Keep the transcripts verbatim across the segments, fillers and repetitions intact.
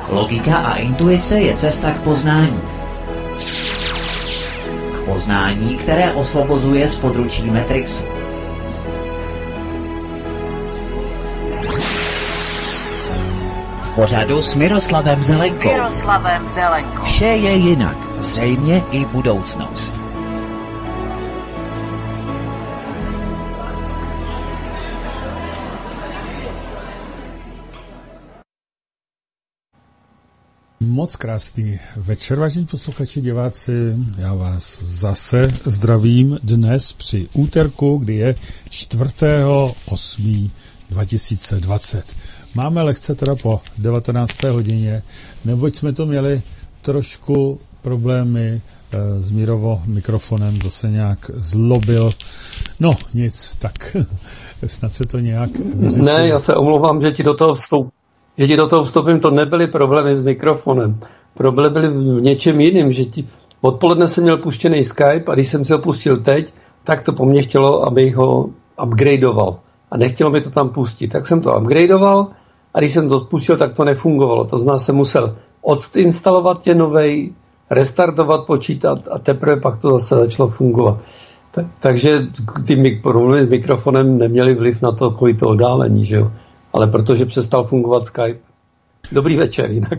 Logika a intuice je cesta k poznání. K poznání, které osvobozuje z područí Matrixu. V pořadu s Miroslavem Zelenkou. Miroslavem Zelenkou. Vše je jinak, zřejmě i budoucnost. Moc krásný večer, vážení posluchači, diváci, já vás zase zdravím dnes při úterku, kdy je čtvrtého osmého dva tisíce dvacet. Máme lehce teda po devatenácté hodině, neboť jsme to měli trošku problémy e, s Mírovo mikrofonem, zase nějak zlobil. No nic, tak snad se to nějak vyřešilo. Ne, já se omlouvám, že ti do toho vstoupím. Že ti do toho vstoupím, to nebyly problémy s mikrofonem. Problémy byly v něčem jiným, že ti odpoledne jsem měl puštěný Skype a když jsem si ho pustil teď, tak to po mně chtělo, abych ho upgradeoval. A nechtělo mi to tam pustit. Tak jsem to upgradeoval a když jsem to pustil, tak to nefungovalo. To znamená, jsem musel odinstalovat tě novej, restartovat, počítat a teprve pak to zase začalo fungovat. Tak, takže ty problémy s mikrofonem neměly vliv na to, kolik to oddálení, že jo? Ale protože přestal fungovat Skype. Dobrý večer jinak.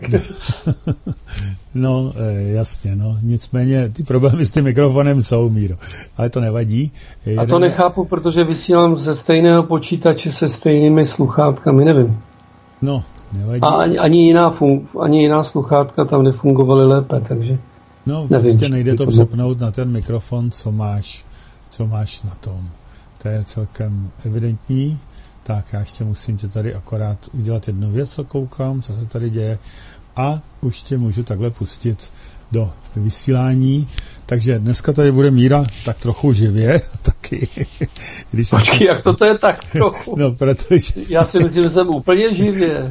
No, jasně, no. Nicméně ty problémy s tím mikrofonem jsou, Míro. Ale to nevadí. Jeden... A to nechápu, protože vysílám ze stejného počítače se stejnými sluchátkami, nevím. No, nevadí. A ani, ani, jiná, fun... ani jiná sluchátka tam nefungovaly lépe, takže no, nevím. prostě nejde to přepnout na ten mikrofon, co máš, co máš na tom. To je celkem evidentní. Tak já ještě musím tě tady akorát udělat jednu věc, co koukám, co se tady děje a už tě můžu takhle pustit do vysílání. Takže dneska tady bude Míra tak trochu živě taky. Když Počkej, jak to, to je tak trochu? No, protože... Já si myslím, že jsem úplně živě.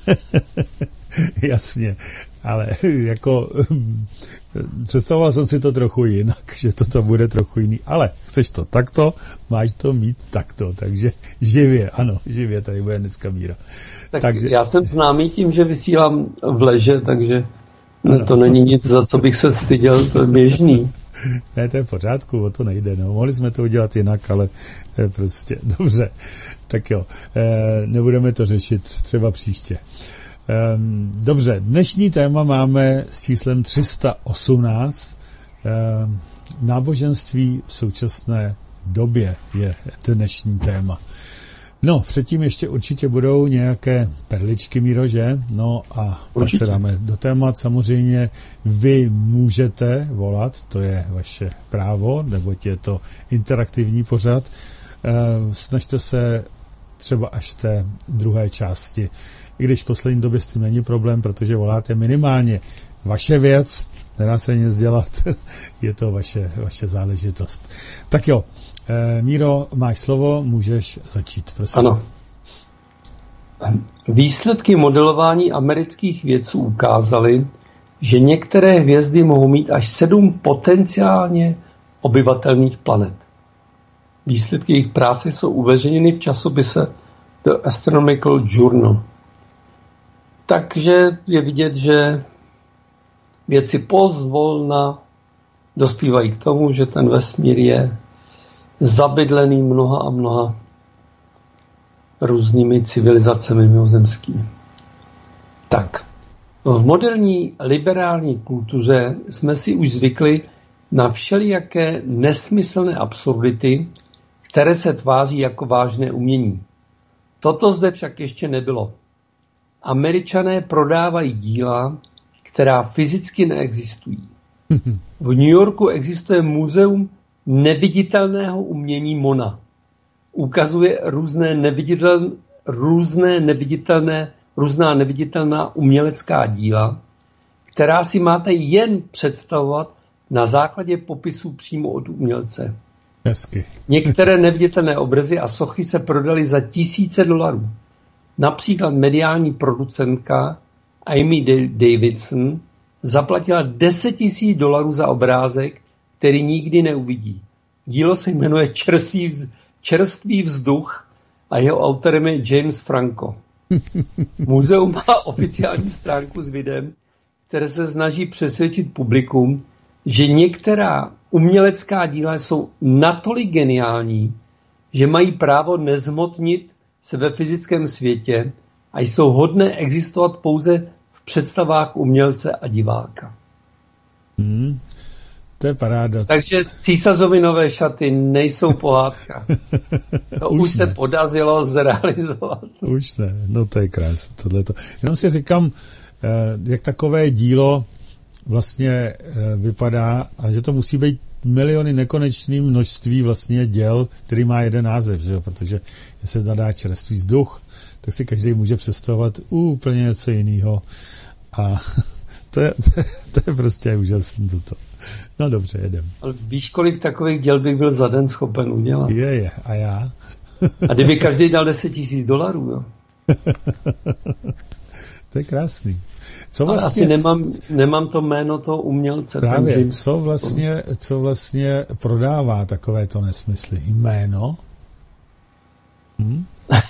Jasně, ale jako představoval jsem si to trochu jinak, že to, to bude trochu jiný, ale chceš to takto, máš to mít takto, takže živě, ano, živě tady bude dneska Míra. Tak takže... Já jsem známý tím, že vysílám v leže, takže ano. To není nic, za co bych se styděl, to je běžný. Ne, to je v pořádku, o to nejde, no. Mohli jsme to udělat jinak, ale eh, prostě, dobře, tak jo, eh, nebudeme to řešit třeba příště. Um, dobře, dnešní téma máme s číslem tři sta osmnáct. Um, náboženství v současné době je dnešní téma. No, předtím ještě určitě budou nějaké perličky, Míro, že? No a pak se dáme do témat. Samozřejmě vy můžete volat, to je vaše právo, neboť je to interaktivní pořad. Uh, snažte se třeba až té druhé části. I když v poslední době s tím není problém, protože voláte minimálně vaše věc, nedá se nic dělat, je to vaše, vaše záležitost. Tak jo, e, Míro, máš slovo, můžeš začít, prosím. Ano. Výsledky modelování amerických vědců ukázaly, že některé hvězdy mohou mít až sedm potenciálně obyvatelných planet. Výsledky jejich práce jsou uveřejněny v časopise The Astronomical Journal. Takže je vidět, že věci pozvolna dospívají k tomu, že ten vesmír je zabydlený mnoha a mnoha různými civilizacemi mimozemskými. Tak, v moderní liberální kultuře jsme si už zvykli na všelijaké nesmyslné absurdity, které se tváří jako vážné umění. Toto zde však ještě nebylo. Američané prodávají díla, která fyzicky neexistují. V New Yorku existuje muzeum neviditelného umění Mona. Ukazuje různé neviditelné, různé neviditelné, různá neviditelná umělecká díla, která si máte jen představovat na základě popisů přímo od umělce. Hezky. Některé neviditelné obrazy a sochy se prodaly za tisíce dolarů. Například mediální producentka Amy Davidson zaplatila deset tisíc dolarů za obrázek, který nikdy neuvidí. Dílo se jmenuje Čerstvý vzduch a jeho autorem je James Franco. Muzeum má oficiální stránku s videem, které se snaží přesvědčit publikum, že některá umělecká díla jsou natolik geniální, že mají právo nezhmotnit se ve fyzickém světě a jsou hodné existovat pouze v představách umělce a diváka. Hmm, to je paráda. Takže císařovi nové šaty nejsou pohádka. To už, už se podařilo zrealizovat. Už ne, no to je krásné. Tohleto. Jenom si říkám, jak takové dílo vlastně vypadá a že to musí být miliony nekonečné množství vlastně děl, který má jeden název, že jo? Protože jestli se nadá čerstvý vzduch, tak si každý může představovat úplně něco jiného. A to je, to je prostě úžasné toto. No dobře, jedem. Ale víš, kolik takových děl bych byl za den schopen udělat? Je, je. A já? A kdyby každý dal deset tisíc dolarů, jo? To je krásný. Co vlastně, ale asi nemám, nemám to jméno toho umělce. Právě, co vlastně, co vlastně prodává takové to nesmysly? Jméno? Hm?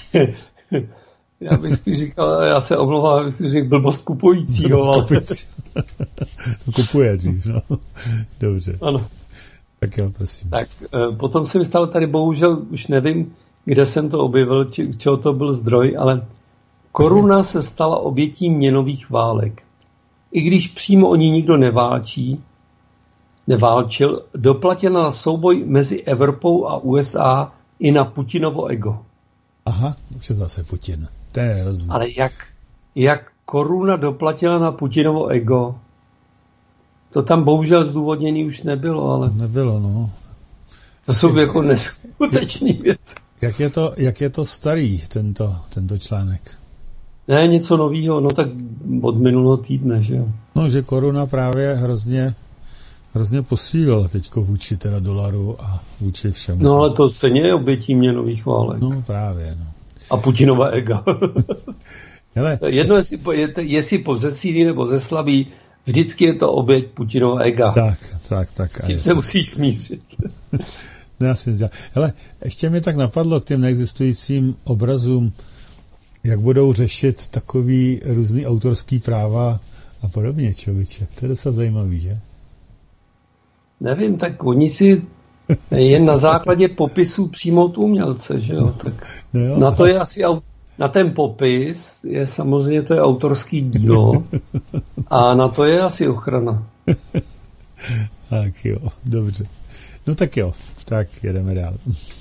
Já bych spíš říkal, já se omlouvám, bych řekl blbost kupujícího. Blbost kupující. To kupuje dřív, no. Dobře. Ano. Tak jo, prosím. Tak, potom se mi stalo tady, bohužel, už nevím, kde jsem to objevil, či, čeho to byl zdroj, ale koruna se stala obětí měnových válek. I když přímo o ní nikdo neválčí, neválčil, doplatila na souboj mezi Evropou a U S A i na Putinovo ego. Aha, už je zase Putin. To je rozumím. Ale jak, jak koruna doplatila na Putinovo ego, to tam bohužel zdůvodněný už nebylo, ale... Nebylo, no. To jsou jako neskutečný věci. Jak je to, jak je to starý, tento, tento článek? Ne, něco novýho, no tak od minulého týdne, že jo. No, že koruna právě hrozně, hrozně posílila teďko vůči teda dolaru a vůči všemu. No, ale to stejně je obětí měnových válek. No, právě, no. A Putinova ega. Hele. Jedno, jestli, jestli pozesílí nebo zeslabí, vždycky je to oběť Putinova ega. Tak, tak, tak. Tím se musíš smířit. No, já si nedělám. Hele, ještě mi tak napadlo k těm neexistujícím obrazům, jak budou řešit takový různý autorský práva a podobně, člověče. To je docela zajímavý, že? Nevím, tak oni si jen na základě popisů přijmout umělce, že jo? Tak no jo. Na to je asi, na ten popis je samozřejmě to je autorský dílo a na to je asi ochrana. Tak jo, dobře. No tak jo, tak jedeme dál.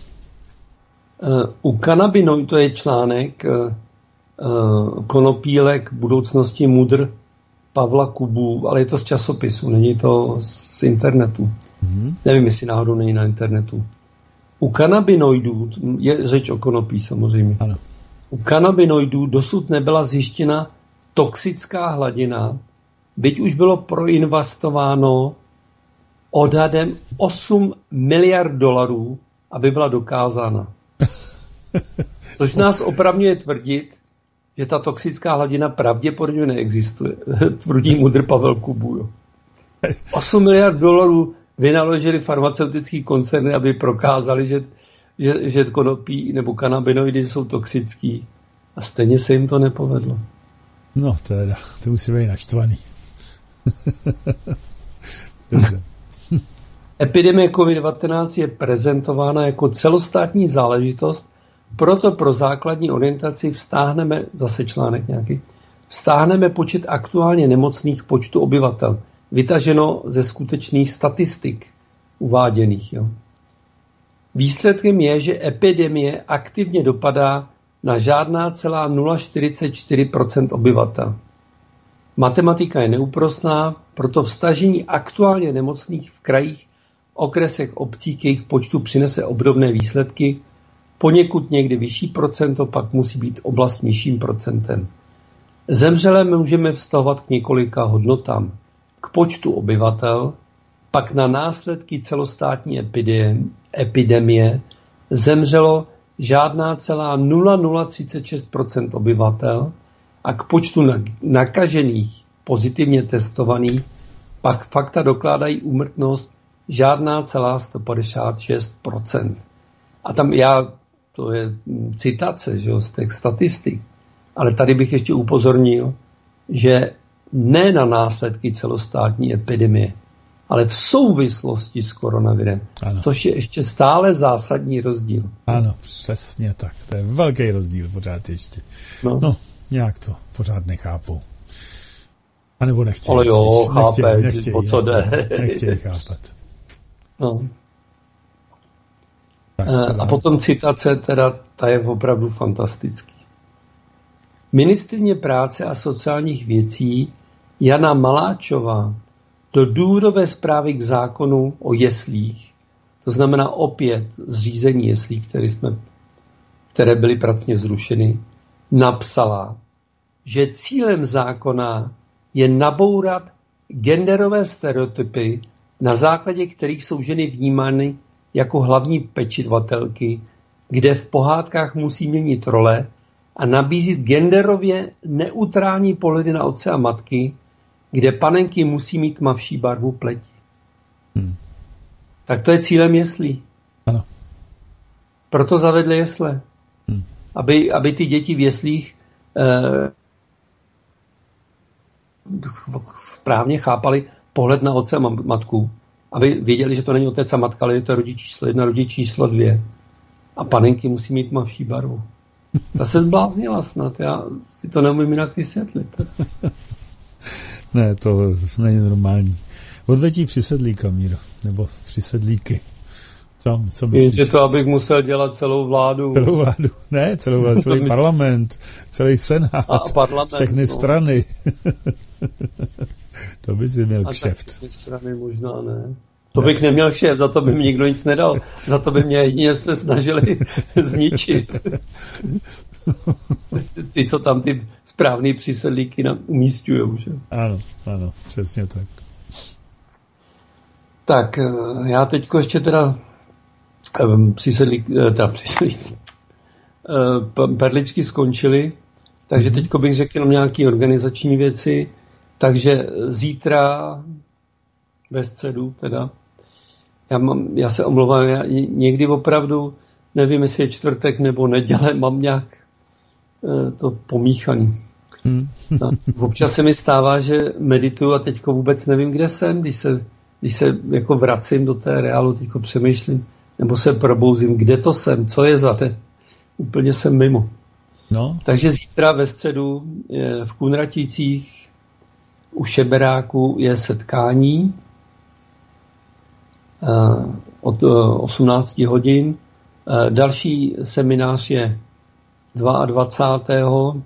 U kanabinoidů, to je článek Konopílek budoucnosti mudr Pavla Kubu, ale je to z časopisu, není to z internetu. Mm-hmm. Nevím, jestli náhodou není na internetu. U kanabinoidů, je řeč o konopí samozřejmě, ano. U kanabinoidů dosud nebyla zjištěna toxická hladina, byť už bylo proinvestováno odhadem osm miliard dolarů, aby byla dokázána. Což nás opravňuje tvrdit, že ta toxická hladina pravděpodobně neexistuje. Tvrdí mudr Pavel Kubu. osm miliard dolarů vynaložili farmaceutický koncerny, aby prokázali, že, že, že konopí nebo kanabinoidy jsou toxický. A stejně se jim to nepovedlo. No teda, to musí být naštvaný. Dobře. Epidemie covid devatenáct je prezentována jako celostátní záležitost, proto pro základní orientaci vztáhneme, zase článek nějaký, vztáhneme počet aktuálně nemocných počtu obyvatel, vytaženo ze skutečných statistik uváděných. Jo. Výsledkem je, že epidemie aktivně dopadá na žádná celá nula celá čtyřicet čtyři procenta obyvatel. Matematika je neúprosná, proto vztažení aktuálně nemocných v krajích, okresech, obcích k jejich počtu přinese obdobné výsledky, poněkud někdy vyšší procento, pak musí být oblast nižším procentem. Zemřelé můžeme vztahovat k několika hodnotám. K počtu obyvatel, pak na následky celostátní epidemie zemřelo žádná celá nula celá nula třicet šest procenta obyvatel a k počtu nakažených, pozitivně testovaných, pak fakta dokládají úmrtnost žádná celá sto padesát šest procent. A tam já, to je citace, že jo, z těch statistik. Ale tady bych ještě upozornil, že ne na následky celostátní epidemie, ale v souvislosti s koronavirem, ano. Což je ještě stále zásadní rozdíl. Ano, přesně tak. To je velký rozdíl pořád ještě. No, no nějak to pořád nechápou. A nebo nechtějí. Ale jo, chápej, nechtějí, o co jde. Nechtějí chápat. No. Tak, a potom citace, teda ta je opravdu fantastický. Ministryně práce a sociálních věcí Jana Maláčová do důvodové zprávy k zákonu o jeslích, to znamená opět zřízení jeslí, které, jsme, které byly pracně zrušeny, napsala, že cílem zákona je nabourat genderové stereotypy, na základě kterých jsou ženy vnímány jako hlavní pečovatelky, kde v pohádkách musí měnit role a nabízet genderově neutrální pohledy na otce a matky, kde panenky musí mít tmavší barvu pleti. Hmm. Tak to je cílem jeslí. Ano. Proto zavedli jesle. Hmm. Aby, aby ty děti v jeslích eh, správně chápali pohled na otce a matku. Aby věděli, že to není otec a matka, ale je to rodič číslo jedna, rodič číslo dvě. A panenky musí mít tmavší barvu. Ta se zbláznila snad. Já si to neumím jinak vysvětlit. Ne, to není normální. Odvetí přisedlíka, Míro. Nebo přisedlíky. Co, co myslíš? Je to, abych musel dělat celou vládu. Celou vládu. Ne, celou vládu, celý parlament, celý senát, a parlament, všechny no. strany. To by si měl a kšeft. A tak strany možná ne. To bych neměl kšeft, za to by mi nikdo nic nedal. Za to by mě jedině se snažili zničit. Ty, co tam ty správný přísedlíky umísťujou, že? Ano, ano, přesně tak. Tak, já teďko ještě teda přísedlík, teda přísedlík, perličky skončily, takže mm-hmm. teďko bych řekl jenom nějaké organizační věci. Takže zítra ve středu teda, já, mám, já se omlouvám, já někdy opravdu, nevím, jestli je čtvrtek nebo neděle, mám nějak e, to pomíchaný. Hmm. Občas se mi stává, že medituju a teďko vůbec nevím, kde jsem, když se, když se jako vracím do té reálu, teďko přemýšlím, nebo se probouzím, kde to jsem, co je za te. Úplně jsem mimo. No. Takže zítra ve středu je v Kunraticích u Šeberáku je setkání uh, od uh, osmnáct hodin. Uh, další seminář je dvacátého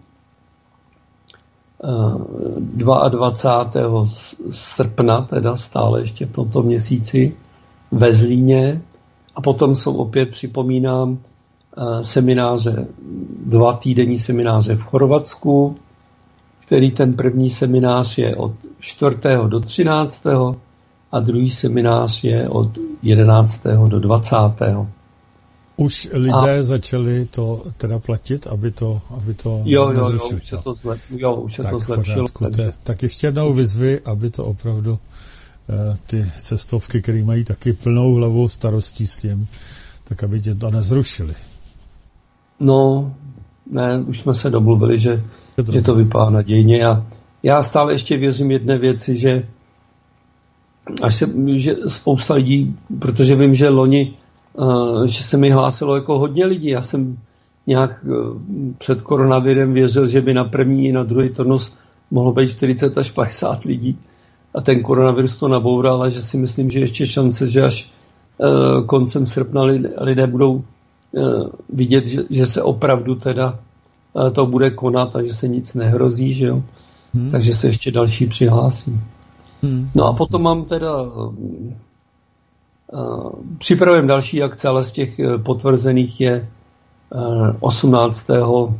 druhého srpna, teda stále ještě v tomto měsíci ve Zlíně. A potom jsou opět, připomínám, uh, semináře, dva týdenní semináře v Chorvatsku, který ten první seminář je od čtvrtého do třináctého a druhý seminář je od jedenáctého do dvacátého Už lidé a... začali to teda platit, aby to, aby to jo, jo, jo, už se to, zlep, jo, už se tak, to zlepšilo. Takže... Tak ještě jednou vyzvy, aby to opravdu uh, ty cestovky, které mají taky plnou hlavu starostí s tím, tak aby tě to nezrušili. No, ne, už jsme se domluvili, že že to vypadá nadějně a já stále ještě věřím jedné věci, že až se, že spousta lidí, protože vím, že loni, uh, že se mi hlásilo jako hodně lidí, já jsem nějak uh, před koronavirem věřil, že by na první i na druhý turnus mohlo být čtyřicet až padesát lidí a ten koronavirus to naboural a že si myslím, že ještě šance, že až uh, koncem srpna lidé, lidé budou uh, vidět, že, že se opravdu teda to bude konat a že se nic nehrozí, že jo. Hmm. Takže se ještě další přihlásí. Hmm. No a potom mám teda uh, uh, připravujeme další akce, ale z těch uh, potvrzených je uh, osmnáctého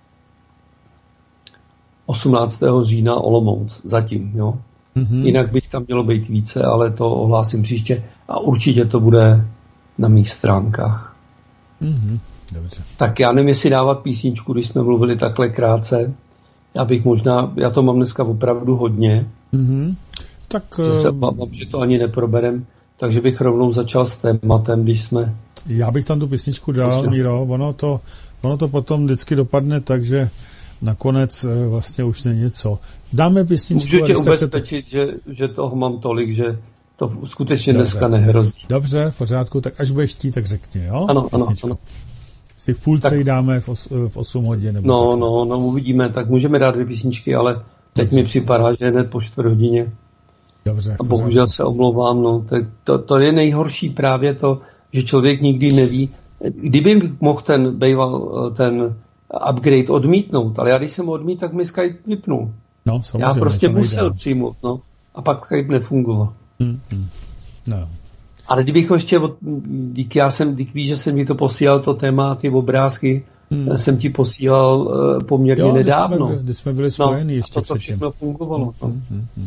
října Olomouc zatím, jo. Hmm. Jinak bych tam mělo být více, ale to ohlásím příště a určitě to bude na mých stránkách. Hmm. Dobře. Tak já nevím, jestli dávat písničku, když jsme mluvili takhle krátce. Já bych možná, já to mám dneska opravdu hodně. Mm-hmm. Tak, že se mám, že to ani neproberem, takže bych rovnou začal s tématem, když jsme... Já bych tam tu písničku dal, Míro, ono to, ono to potom vždycky dopadne tak, že nakonec vlastně už není něco. Dáme písničku. Můžu tě ubezpečit, to... že, že toho mám tolik, že to skutečně Dobře. Dneska nehrozí. Dobře, v pořádku, tak až budeš chtít, tak řekni, jo? Ano, ano, ano. Si v půlce tak, ji dáme v, os, v osm hodin. Nebo no, tak. no, no, uvidíme, tak můžeme dát dvě písničky, ale teď Dobře. Mi připadá, že je hned po čtvrt hodině. Dobře. A bohužel se omlouvám, no, tak to, to je nejhorší právě to, že člověk nikdy neví. Kdyby mohl ten býval ten upgrade odmítnout, ale já když jsem odmít, tak mi Skype vypnul. No, já prostě musel nejde. Přijmout, no. A pak Skype nefungoval. Hmm, hmm. No. Ale kdybych ho ještě, díky já jsem, díky víš, že jsem ti to posílal, to téma, ty obrázky, hmm. jsem ti posílal uh, poměrně jo, nedávno. Když jsme, když jsme byli spojeni no, ještě a to všechno fungovalo. Hmm, hmm, hmm.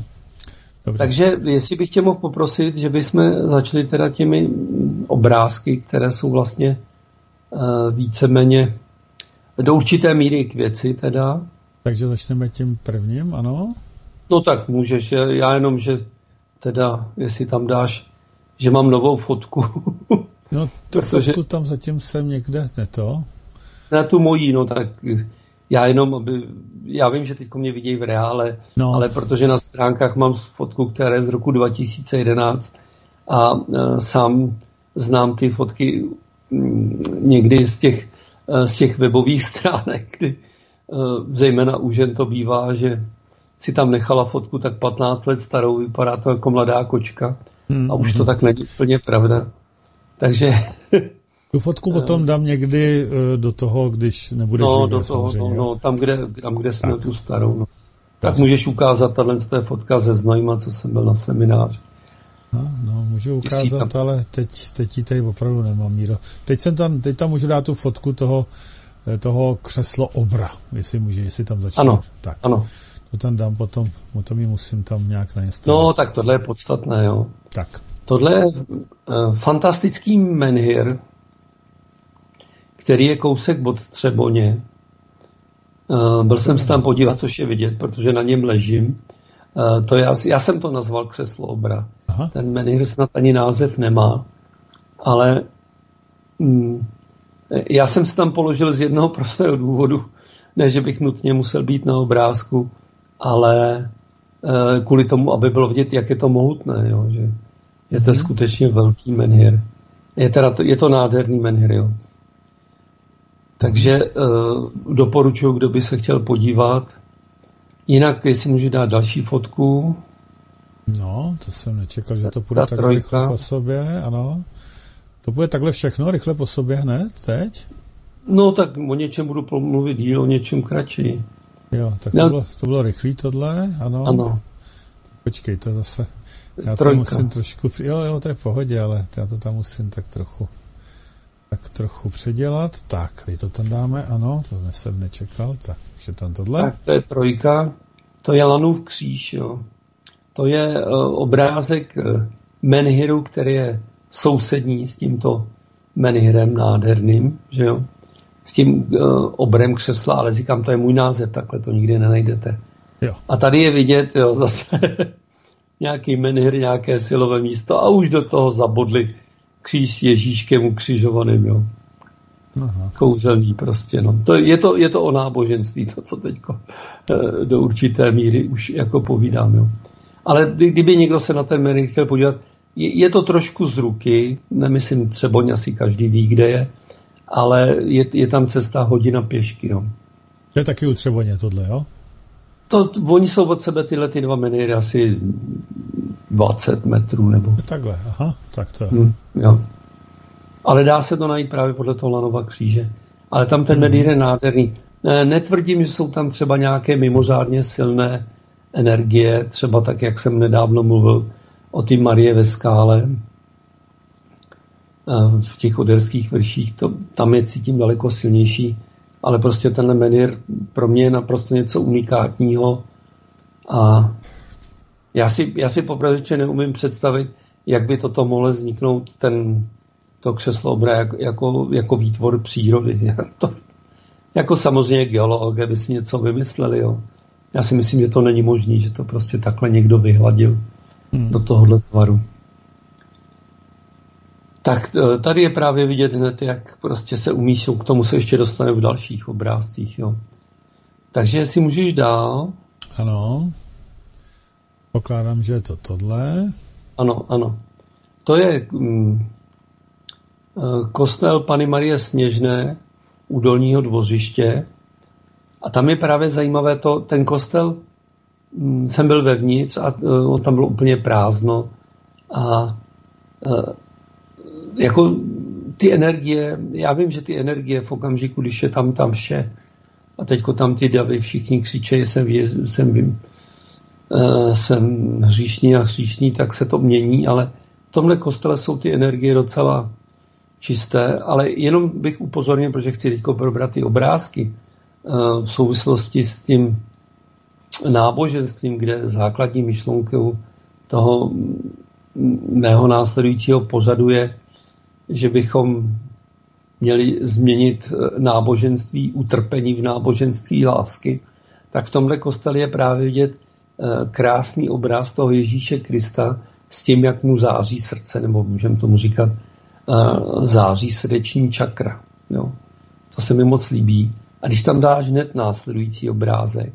Takže jestli bych tě mohl poprosit, že bychom začali teda těmi obrázky, které jsou vlastně uh, víceméně do určité míry k věci teda. Takže začneme tím prvním, ano? No tak můžeš, já jenom, že teda, jestli tam dáš, že mám novou fotku. No tu protože, fotku tam zatím jsem někde, ne to? Na tu mojí, no tak já jenom, aby, já vím, že teď mě vidějí v reále, no. Ale protože na stránkách mám fotku, která je z roku dva tisíce jedenáct a e, sám znám ty fotky m, někdy z těch, e, z těch webových stránek, kdy e, zejména u žen to bývá, že si tam nechala fotku tak patnáct let starou, vypadá to jako mladá kočka hmm, a už hmm. to tak není úplně pravda. Takže... Tu fotku potom dám někdy do toho, když nebude no, živě, do toho, no, no, tam, kde, tam, kde jsme tak. Tu starou. No. Tak, tak můžeš ukázat, tahle je fotka ze Znojma, co jsem byl na semináři. No, no, můžu ukázat, tam... ale teď, teď ji tady opravdu nemám, Míro. Teď, jsem tam, teď tam můžu dát tu fotku toho, toho křeslo obra, jestli může, jestli tam začne. Ano, tak. ano. To tam dám potom, potom ji musím tam nějak nainstalovat. No, tak tohle je podstatné, jo. Tak. Tohle je uh, fantastický menhir, který je kousek od Třeboně. Uh, byl jsem se tam podívat, což je vidět, protože na něm ležím. Uh, to je asi, já jsem to nazval křeslo obra. Aha. Ten menhir snad ani název nemá, ale um, já jsem se tam položil z jednoho prostého důvodu, ne, že bych nutně musel být na obrázku, ale uh, kvůli tomu, aby bylo vidět, jak je to mohutné, jo, že je to hmm. skutečně velký menhir. Je, teda to, je to nádherný menhir, jo. Takže uh, doporučuji, kdo by se chtěl podívat. Jinak, jestli můžu dát další fotku. No, to jsem nečekal, že to půjde takhle rychle po sobě, ano. To bude takhle všechno rychle po sobě hned, teď? No, tak o něčem budu mluvit díl, o něčem kratší. Jo, tak to, no. bylo, to bylo rychlý tohle, ano. Ano. Počkej, to zase, já Trojka. to musím trošku, jo, jo, to je v pohodě, ale já to tam musím tak trochu, tak trochu předělat. Tak, teď to tam dáme, ano, to jsem nečekal, tak, že tam tohle. Tak, to je trojka, to je Lanův kříž, jo. To je uh, obrázek uh, menhiru, který je sousední s tímto menhirem nádherným, že jo. S tím uh, obrem křesla, ale říkám, to je můj název, takhle to nikdy nenajdete. Jo. A tady je vidět, jo, zase nějaký menhir, nějaké silové místo a už do toho zabodli kříž s Ježíškem ukřižovaným, jo. Aha. Kouzelný prostě, no. To, je, to, je to o náboženství, to, co teďko uh, do určité míry už jako povídám, jo. Ale kdyby někdo se na ten menhir chtěl podívat, je, je to trošku z ruky, nemyslím Třeboň, asi každý ví, kde je, ale je, je tam cesta hodina pěšky, jo. To je taky u Třeboně tohle, jo? To, oni jsou od sebe tyhle ty dva menhiry asi dvacet metrů, nebo... Takhle, aha, tak to... Hmm, jo. Ale dá se to najít právě podle toho Lanova kříže. Ale tam ten menhir je nádherný. Netvrdím, že jsou tam třeba nějaké mimořádně silné energie, třeba tak, jak jsem nedávno mluvil o ty Marie ve skále, v těch oderských vrších, to, tam je cítím daleko silnější, ale prostě tenhle menhir pro mě je naprosto něco unikátního a já si, já si popravdě neumím představit, jak by toto mohlo vzniknout, ten, to křeslo obra jako, jako, jako výtvor přírody. To, jako samozřejmě geologové by si něco vymysleli, jo. Já si myslím, že to není možné, že to prostě takhle někdo vyhladil hmm. do tohohle tvaru. Tak tady je právě vidět hned, jak prostě se umíšou, k tomu se ještě dostane v dalších obrázcích, jo. Takže jestli můžeš dál. Ano. Pokládám, že je to tohle. Ano, ano. To je mm, kostel Panny Marie Sněžné u Dolního Dvořiště. A tam je právě zajímavé to, ten kostel, mm, jsem byl vevnitř a uh, tam bylo úplně prázdno. A uh, jako ty energie, já vím, že ty energie v okamžiku, když je tam tam vše, a teďko tam ty davy všichni křičejí, jsem, jsem, vím, uh, jsem hříšný a hříšný, tak se to mění, ale v tomhle kostele jsou ty energie docela čisté, ale jenom bych upozornil, protože chci teďko probrat ty obrázky uh, v souvislosti s tím náboženstvím, kde základní myšlenkou toho mého následujícího pořadu je, že bychom měli změnit náboženství, utrpení v náboženství lásky, tak v tomhle kostele je právě vidět krásný obraz toho Ježíše Krista s tím, jak mu září srdce, nebo můžeme tomu říkat září srdeční čakra. Jo. To se mi moc líbí. A když tam dáš hned následující obrázek,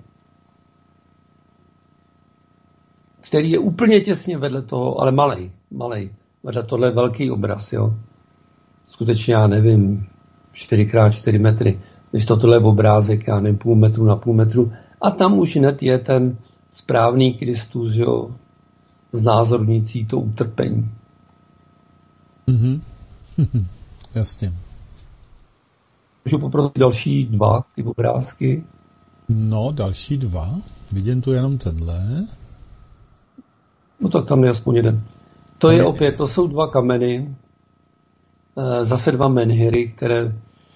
který je úplně těsně vedle toho, ale malej, malej, vedle tohle je velký obraz, jo. Skutečně, já nevím, čtyři krát čtyři metry, když to tohle je obrázek, já nevím, půl metru na půl metru, a tam už hned je ten správný Kristus, jo, znázornící to utrpení. Mhm. Jasně. Můžu poprosit další dva ty obrázky? No, další dva. Vidím tu jenom tenhle. No tak tam je aspoň jeden. To je opět, to jsou dva kameny, zase dva menhiry, které,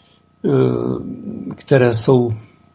které jsou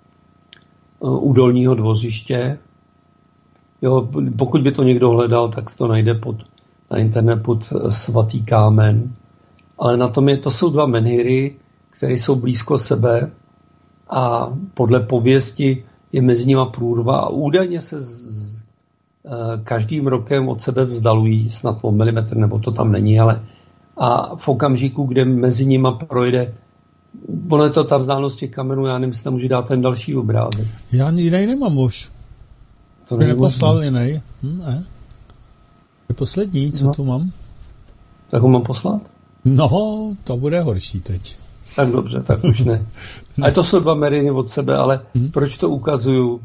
u Dolního Dvořiště. Jo, pokud by to někdo hledal, tak to najde pod, na internet pod Svatý kámen. Ale na tom je, to jsou dva menhiry, které jsou blízko sebe a podle pověsti je mezi nimi průrva a údajně se z, každým rokem od sebe vzdalují snad o milimetr, nebo to tam není, ale a v okamžiku, kde mezi nimi projde, ono je to ta vzdálenost těch kamenů, já nevím, jestli tam může dát ten další obrázek. Já jiný nemám už. To mě neposlal jiný. Hm, ne. Je poslední, co no. tu mám. Tak ho mám poslat? No, to bude horší teď. Tak dobře, tak už ne. A to jsou dva menhiry od sebe, ale hmm. proč to ukazuju?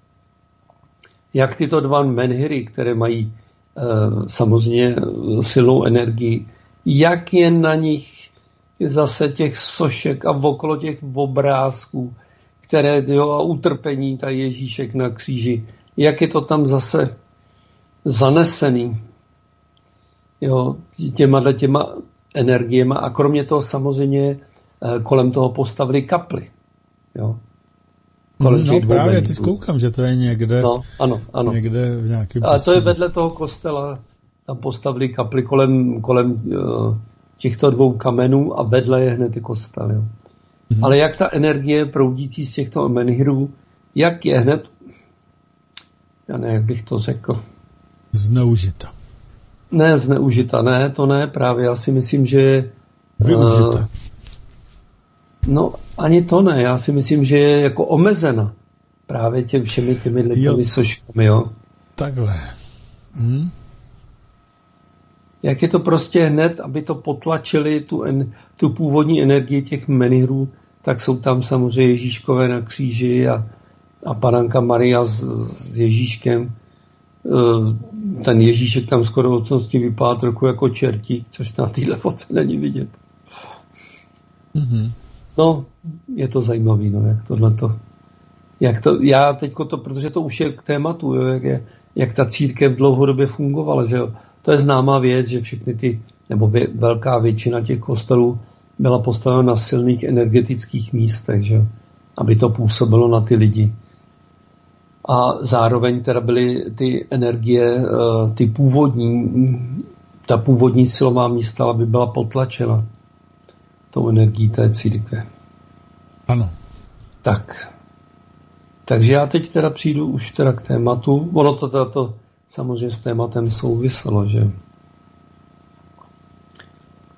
Jak tyto dva menhiry, které mají uh, samozřejmě silnou energii, jak je na nich zase těch sošek a okolo těch obrázků, které, jo, a utrpení, ta Ježíšek na kříži, jak je to tam zase zanesený, jo, těma těma energiema, a kromě toho samozřejmě kolem toho postavili kapli, jo. Kolem no právě, teď koukám, že to je někde, no, ano, ano. někde v nějakém A to je vedle toho kostela, tam postavili kapli kolem, kolem uh, těchto dvou kamenů a vedle je hned kostel, jo. Mm-hmm. Ale jak ta energie proudící z těchto menhirů, jak je hned, já ne, jak bych to řekl. Zneužita. Ne, zneužita, ne, to ne, právě, já si myslím, že je... Využita. Uh, no, ani to ne, já si myslím, že je jako omezena právě těmi všemi těmi těmi soškami, jo. Takhle. Hm? Jak je to prostě hned, aby to potlačili tu, en, tu původní energii těch menhirů, tak jsou tam samozřejmě Ježíškové na kříži a, a panenka Maria s, s Ježíškem. Ten Ježíšek tam skoro odcnosti vypadá trochu jako čertík, což na téhle fotce není vidět. Mm-hmm. No, je to zajímavý, no, jak tohleto. Jak to, já teďko to, protože to už je k tématu, jo, jak, je, jak ta církev dlouhodobě fungovala, že jo. To je známá věc, že všechny ty, nebo vě, velká většina těch kostelů byla postavena na silných energetických místech, že jo, aby to působilo na ty lidi. A zároveň teda byly ty energie, ty původní, ta původní silová místa, aby byla potlačena tou energií té církve. Ano. Tak. Takže já teď teda přijdu už teda k tématu. Ono to teda to samozřejmě s tématem souviselo, že?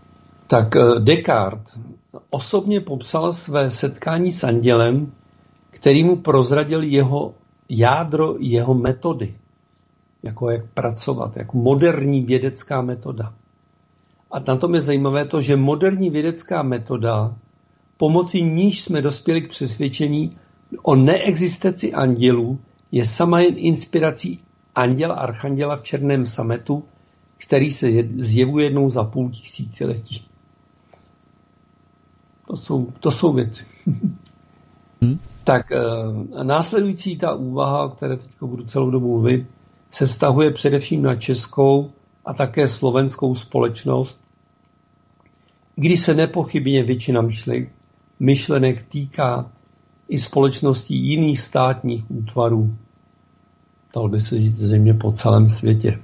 Tak Descartes osobně popsal své setkání s andělem, který mu prozradil jeho jádro, jeho metody, jako jak pracovat, jako moderní vědecká metoda. A na tom je zajímavé to, že moderní vědecká metoda, pomocí níž jsme dospěli k přesvědčení o neexistenci andělů, je sama jen inspirací anděla archanděla v černém sametu, který se zjevuje jednou za půl tisíciletí. To jsou, to jsou věci. Hmm. Tak následující ta úvaha, o které teď budu celou dobu mluvit, se vztahuje především na českou a také slovenskou společnost, když se nepochybně většina myšlenek, myšlenek týká i společností jiných státních útvarů. Dalo by se říct země po celém světě.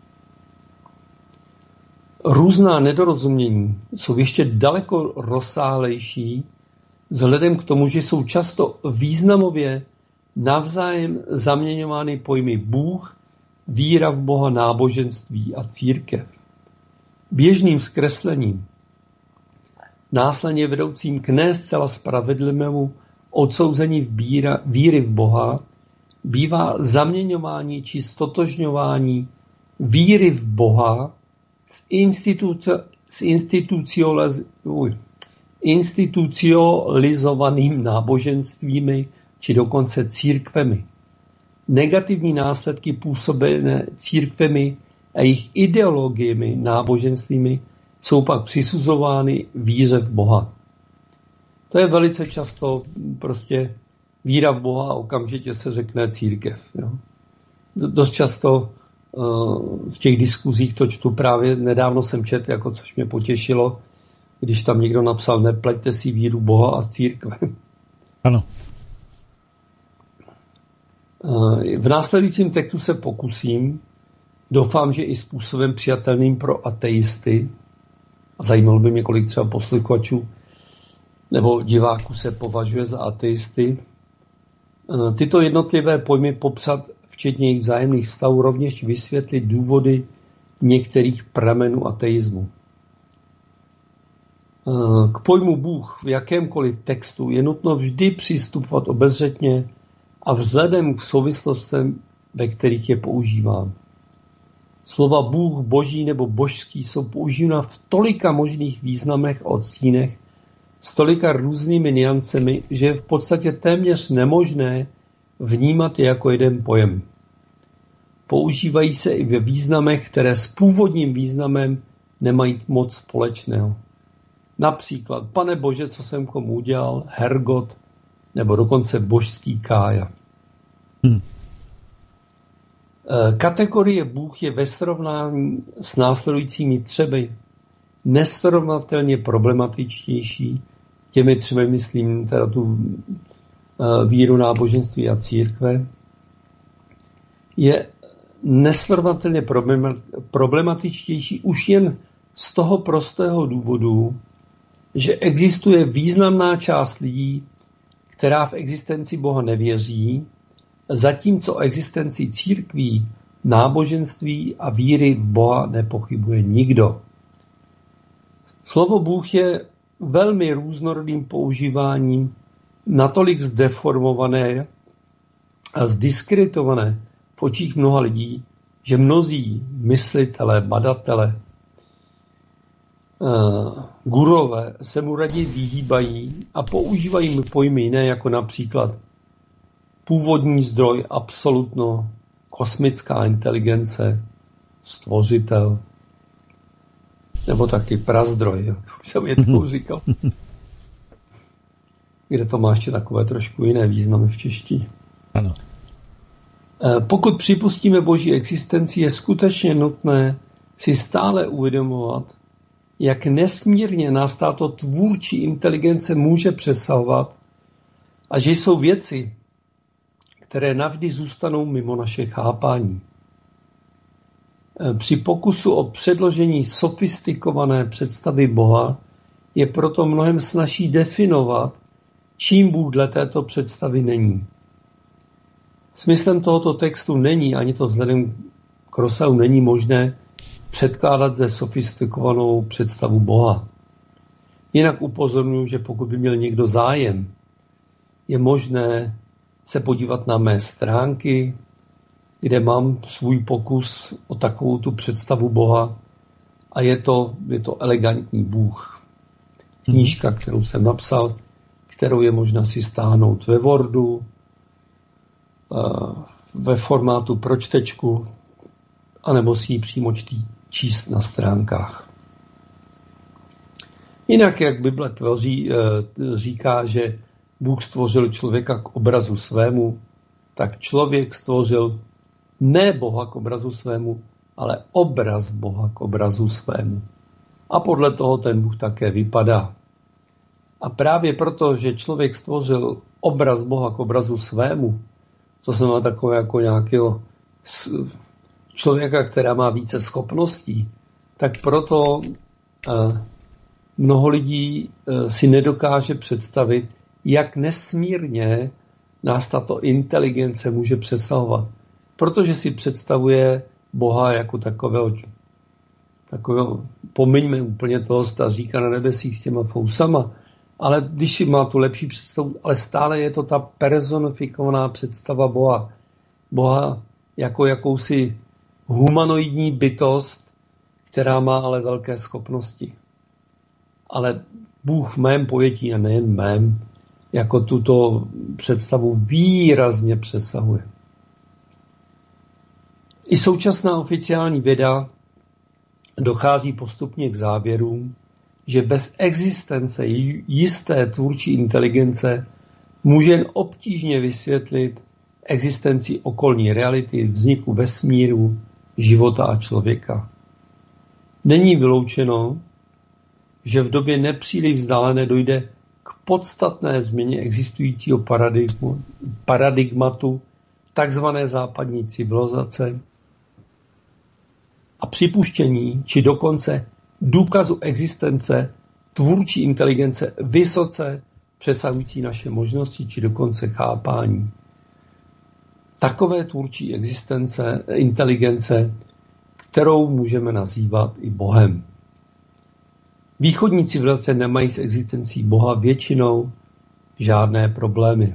Různá nedorozumění jsou ještě daleko rozsáhlejší vzhledem k tomu, že jsou často významově navzájem zaměňovány pojmy Bůh, víra v Boha, náboženství a církev. Běžným zkreslením, následně vedoucím k ne zcela spravedlivému odsouzení v víra, víry v Boha, bývá zaměňování či stotožňování víry v Boha s, institucio, s institucionalizovaným náboženstvími či dokonce církvemi. Negativní následky působené církvemi a jejich ideologiemi náboženstvími jsou pak přisuzovány víře v Boha. To je velice často prostě víra v Boha a okamžitě se řekne církev. Jo. Dost často uh, v těch diskuzích to čtu, právě nedávno jsem četl, jako což mě potěšilo, když tam někdo napsal, nepleťte si víru Boha a církve. Ano. Uh, v následujícím textu se pokusím, doufám, že i způsobem přijatelným pro ateisty, a zajímalo by mě, kolik třeba posluchačů nebo diváků se považuje za ateisty, tyto jednotlivé pojmy popsat, včetně jejich vzájemných vztahů, rovněž vysvětlit důvody některých pramenů ateismu. K pojmu Bůh v jakémkoliv textu je nutno vždy přistupovat obezřetně a vzhledem k souvislostem, ve kterých je používán. Slova Bůh, Boží nebo božský jsou používána v tolika možných významech a odstínech, s tolika různými niancemi, že je v podstatě téměř nemožné vnímat je jako jeden pojem. Používají se i ve významech, které s původním významem nemají moc společného. Například, Pane Bože, co jsem komu udělal, Hergot, nebo dokonce božský Kája. Hmm. Kategorie Bůh je ve srovnání s následujícími třemi nesrovnatelně problematičtější. Těmi třemi myslím teda tu víru, náboženství a církve. Je nesrovnatelně problematičtější už jen z toho prostého důvodu, že existuje významná část lidí, která v existenci Boha nevěří, zatímco o existenci církví, náboženství a víry v Boha nepochybuje nikdo. Slovo Bůh je velmi různorodým používáním, natolik zdeformované a zdiskreditované v očích mnoha lidí, že mnozí myslitelé, badatelé, uh, gurové se mu raději vyhýbají a používají pojmy jiné, jako například původní zdroj, absolutno, kosmická inteligence, stvořitel, nebo taky prazdroj, jak už jsem jednou říkal. Kde to má ještě takové trošku jiné významy v češtině. Ano. Pokud připustíme Boží existenci, je skutečně nutné si stále uvědomovat, jak nesmírně nás tato tvůrčí inteligence může přesahovat a že jsou věci, které navždy zůstanou mimo naše chápání. Při pokusu o předložení sofistikované představy Boha je proto mnohem snazší definovat, čím Bůh dle této představy není. Smyslem tohoto textu není, ani to vzhledem k rozsahu není možné předkládat ze sofistikovanou představu Boha. Jinak upozorňuji, že pokud by měl někdo zájem, je možné se podívat na mé stránky, kde mám svůj pokus o takovou tu představu Boha a je to, je to elegantní Bůh. Knížka, kterou jsem napsal, kterou je možná si stáhnout ve Wordu, ve formátu pro čtečku, anebo si ji přímo čtí, číst na stránkách. Jinak, jak Bible tvoří, říká, že Bůh stvořil člověka k obrazu svému, tak člověk stvořil ne Boha k obrazu svému, ale obraz Boha k obrazu svému. A podle toho ten Bůh také vypadá. A právě proto, že člověk stvořil obraz Boha k obrazu svému, to znamená takové jako nějakého člověka, která má více schopností, tak proto mnoho lidí si nedokáže představit, jak nesmírně nás tato inteligence může přesahovat. Protože si představuje Boha jako takového, takového pomiňme úplně toho staříka na nebesích s těma fousama, ale když si má tu lepší představu, ale stále je to ta personifikovaná představa Boha. Boha jako jakousi humanoidní bytost, která má ale velké schopnosti. Ale Bůh v mém pojetí, a nejen mém, jako tuto představu výrazně přesahuje. I současná oficiální věda dochází postupně k závěrům, že bez existence jisté tvůrčí inteligence může jen obtížně vysvětlit existenci okolní reality, vzniku vesmíru, života a člověka. Není vyloučeno, že v době nepříliš vzdálené dojde k podstatné změně existujícího paradigmu, paradigmatu takzvané západní civilizace a připuštění, či dokonce důkazu existence tvůrčí inteligence vysoce přesahující naše možnosti, či dokonce chápání. Takové tvůrčí existence, inteligence, kterou můžeme nazývat i Bohem. Východní civilizace nemají s existencí Boha většinou žádné problémy.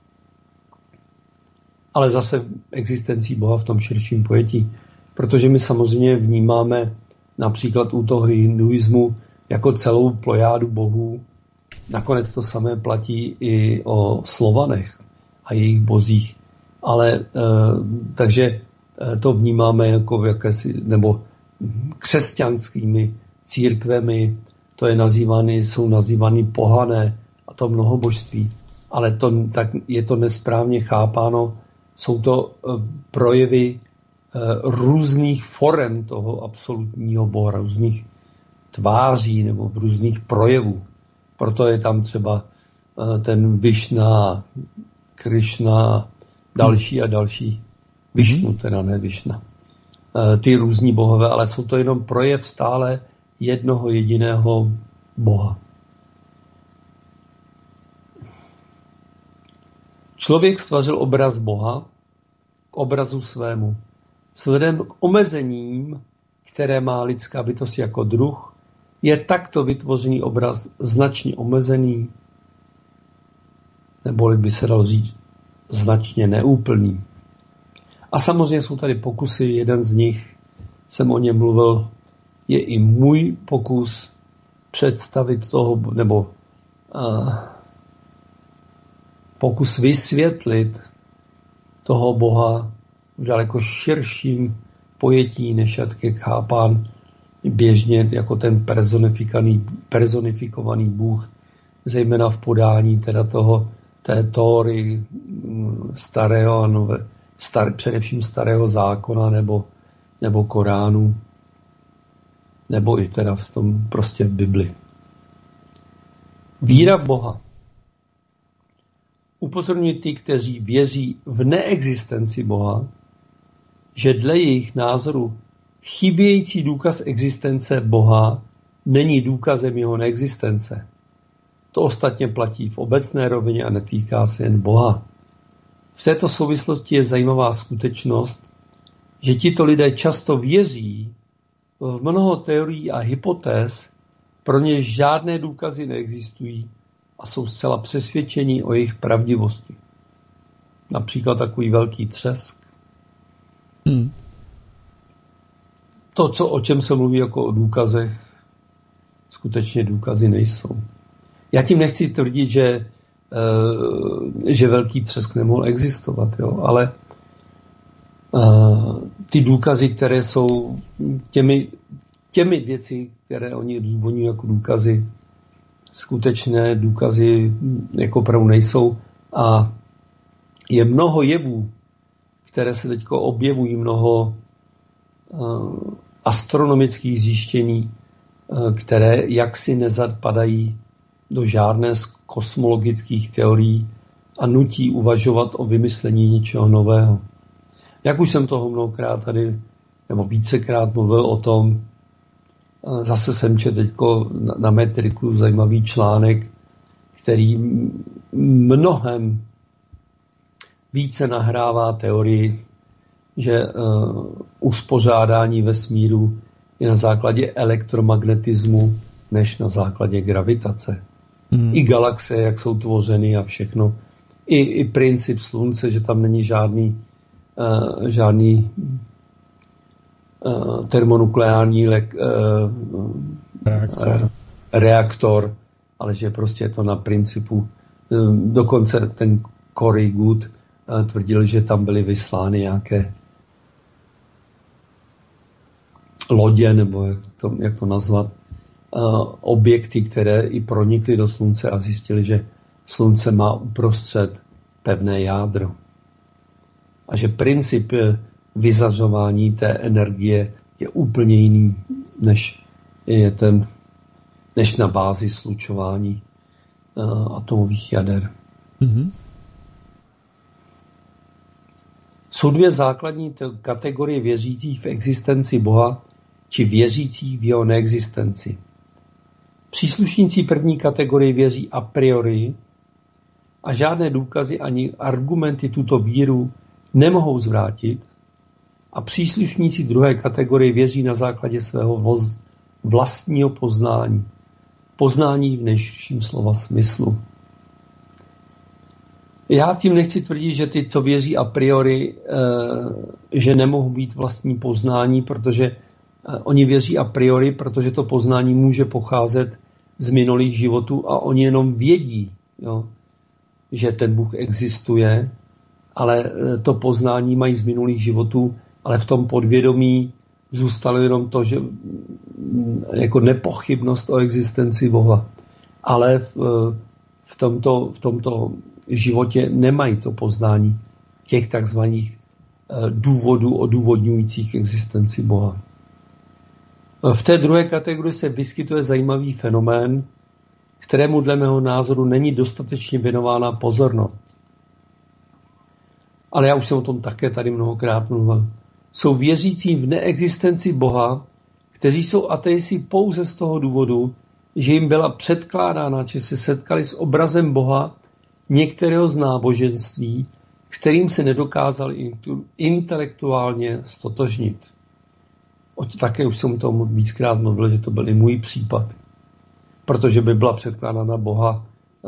Ale zase existencí Boha v tom širším pojetí, protože my samozřejmě vnímáme například u toho hinduismu jako celou plejádu bohů. Nakonec to samé platí i o Slovanech a jejich bozích. Ale e, takže e, to vnímáme jako jakési, nebo křesťanskými církvemi, to je nazývaný, jsou nazývaný pohané a to mnohobožství. Ale to, tak je to nesprávně chápáno. Jsou to e, projevy e, různých forem toho absolutního Boha, různých tváří nebo různých projevů. Proto je tam třeba e, ten Višna, Krišna, další a další. Višnu, teda ne Višna. E, ty různí bohové, ale jsou to jenom projev stále jednoho jediného Boha. Člověk stvořil obraz Boha k obrazu svému. Vzhledem k omezením, které má lidská bytost jako druh, je takto vytvořený obraz značně omezený, neboli by se dalo říct značně neúplný. A samozřejmě jsou tady pokusy, jeden z nich, jsem o něm mluvil, je i můj pokus představit toho, nebo uh, pokus vysvětlit toho Boha v daleko širším pojetí, než jak chápán běžně jako ten personifikovaný, personifikovaný Bůh, zejména v podání teda toho, té Tóry starého a nové, star, především starého zákona nebo, nebo Koránu, nebo i teda v tom prostě v Bibli. Víra v Boha. Upozorňuji ty, kteří věří v neexistenci Boha, že dle jejich názoru chybějící důkaz existence Boha není důkazem jeho neexistence. To ostatně platí v obecné rovině a netýká se jen Boha. V této souvislosti je zajímavá skutečnost, že tito lidé často věří v mnoho teorií a hypotéz, pro ně žádné důkazy neexistují a jsou zcela přesvědčeni o jejich pravdivosti. Například takový velký třesk. Hmm. To, co, o čem se mluví jako o důkazech, skutečně důkazy nejsou. Já tím nechci tvrdit, že, e, že velký třesk nemohl existovat, jo, ale e, ty důkazy, které jsou těmi, těmi věci, které oni zdůvodňují jako důkazy, skutečné důkazy jako opravdu nejsou. A je mnoho jevů, které se teď objevují, mnoho uh, astronomických zjištění, uh, které jaksi nezapadají do žádné z kosmologických teorií a nutí uvažovat o vymyslení něčeho nového. Jak už jsem toho mnohokrát tady, nebo vícekrát mluvil o tom, uh, zase jsem četl teďko na, na Metriku zajímavý článek, který mnohem více nahrává teorii, že uh, uspořádání vesmíru je na základě elektromagnetismu než na základě gravitace. Hmm. I galaxie, jak jsou tvořeny a všechno. I, i princip slunce, že tam není žádný, uh, žádný uh, termonukleární le, uh, reaktor. reaktor, ale že prostě je to na principu. Uh, dokonce ten Corey Goode tvrdil, že tam byly vyslány nějaké lodě, nebo jak to, jak to nazvat, objekty, které i pronikly do slunce a zjistili, že slunce má uprostřed pevné jádro. A že princip vyzařování té energie je úplně jiný, než je ten, než na bázi slučování atomových jader. Mm-hmm. Jsou dvě základní kategorie věřících v existenci Boha či věřících v jeho neexistenci. Příslušníci první kategorie věří a priori a žádné důkazy ani argumenty tuto víru nemohou zvrátit a příslušníci druhé kategorie věří na základě svého vlastního poznání. Poznání v nejširším slova smyslu. Já tím nechci tvrdit, že ty, co věří a priori, že nemohou být vlastní poznání, protože oni věří a priori, protože to poznání může pocházet z minulých životů a oni jenom vědí, jo, že ten Bůh existuje, ale to poznání mají z minulých životů, ale v tom podvědomí zůstalo jenom to, že jako nepochybnost o existenci Boha. Ale v, v tomto, v tomto životě nemají to poznání těch takzvaných důvodů odůvodňujících existenci Boha. V té druhé kategorii se vyskytuje zajímavý fenomén, kterému dle mého názoru není dostatečně věnována pozornost. Ale já už jsem o tom také tady mnohokrát mluvil. Jsou věřící v neexistenci Boha, kteří jsou ateisti pouze z toho důvodu, že jim byla předkládána, že se setkali s obrazem Boha některého z náboženství, s kterým se nedokázali intelektuálně stotožnit. Také už jsem o tom víckrát mluvil, že to byl i můj případ. Protože by byla předkládána Boha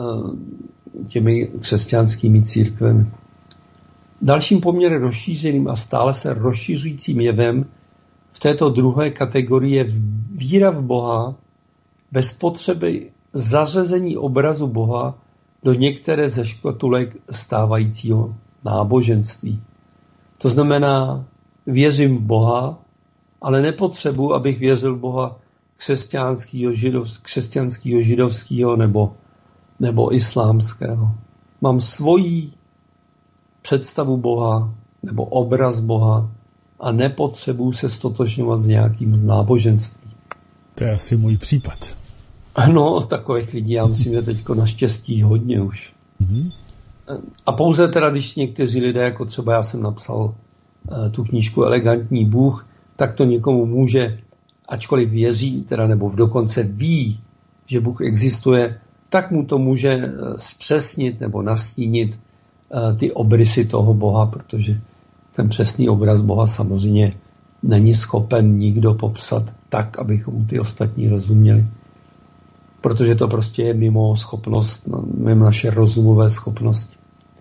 těmi křesťanskými církvemi. Dalším poměrně rozšířeným a stále se rozšiřujícím jevem v této druhé kategorii je víra v Boha bez potřeby zařazení obrazu Boha do některé ze škatulek stávajícího náboženství. To znamená, věřím v Boha, ale nepotřebuji, abych věřil v Boha křesťanského, židov, křesťanského židovského nebo, nebo islámského. Mám svoji představu Boha nebo obraz Boha a nepotřebuji se stotožňovat s nějakým z náboženství. To je asi můj případ. No, takových lidí já myslím, že teďko naštěstí hodně už. Mm-hmm. A pouze teda, když někteří lidé, jako třeba já jsem napsal uh, tu knížku Elegantní Bůh, tak to někomu může, ačkoliv věří, teda nebo v dokonce ví, že Bůh existuje, tak mu to může zpřesnit nebo nastínit uh, ty obrysy toho Boha, protože ten přesný obraz Boha samozřejmě není schopen nikdo popsat tak, abychom ty ostatní rozuměli. protože to prostě je mimo schopnost, mimo naše rozumové schopnosti.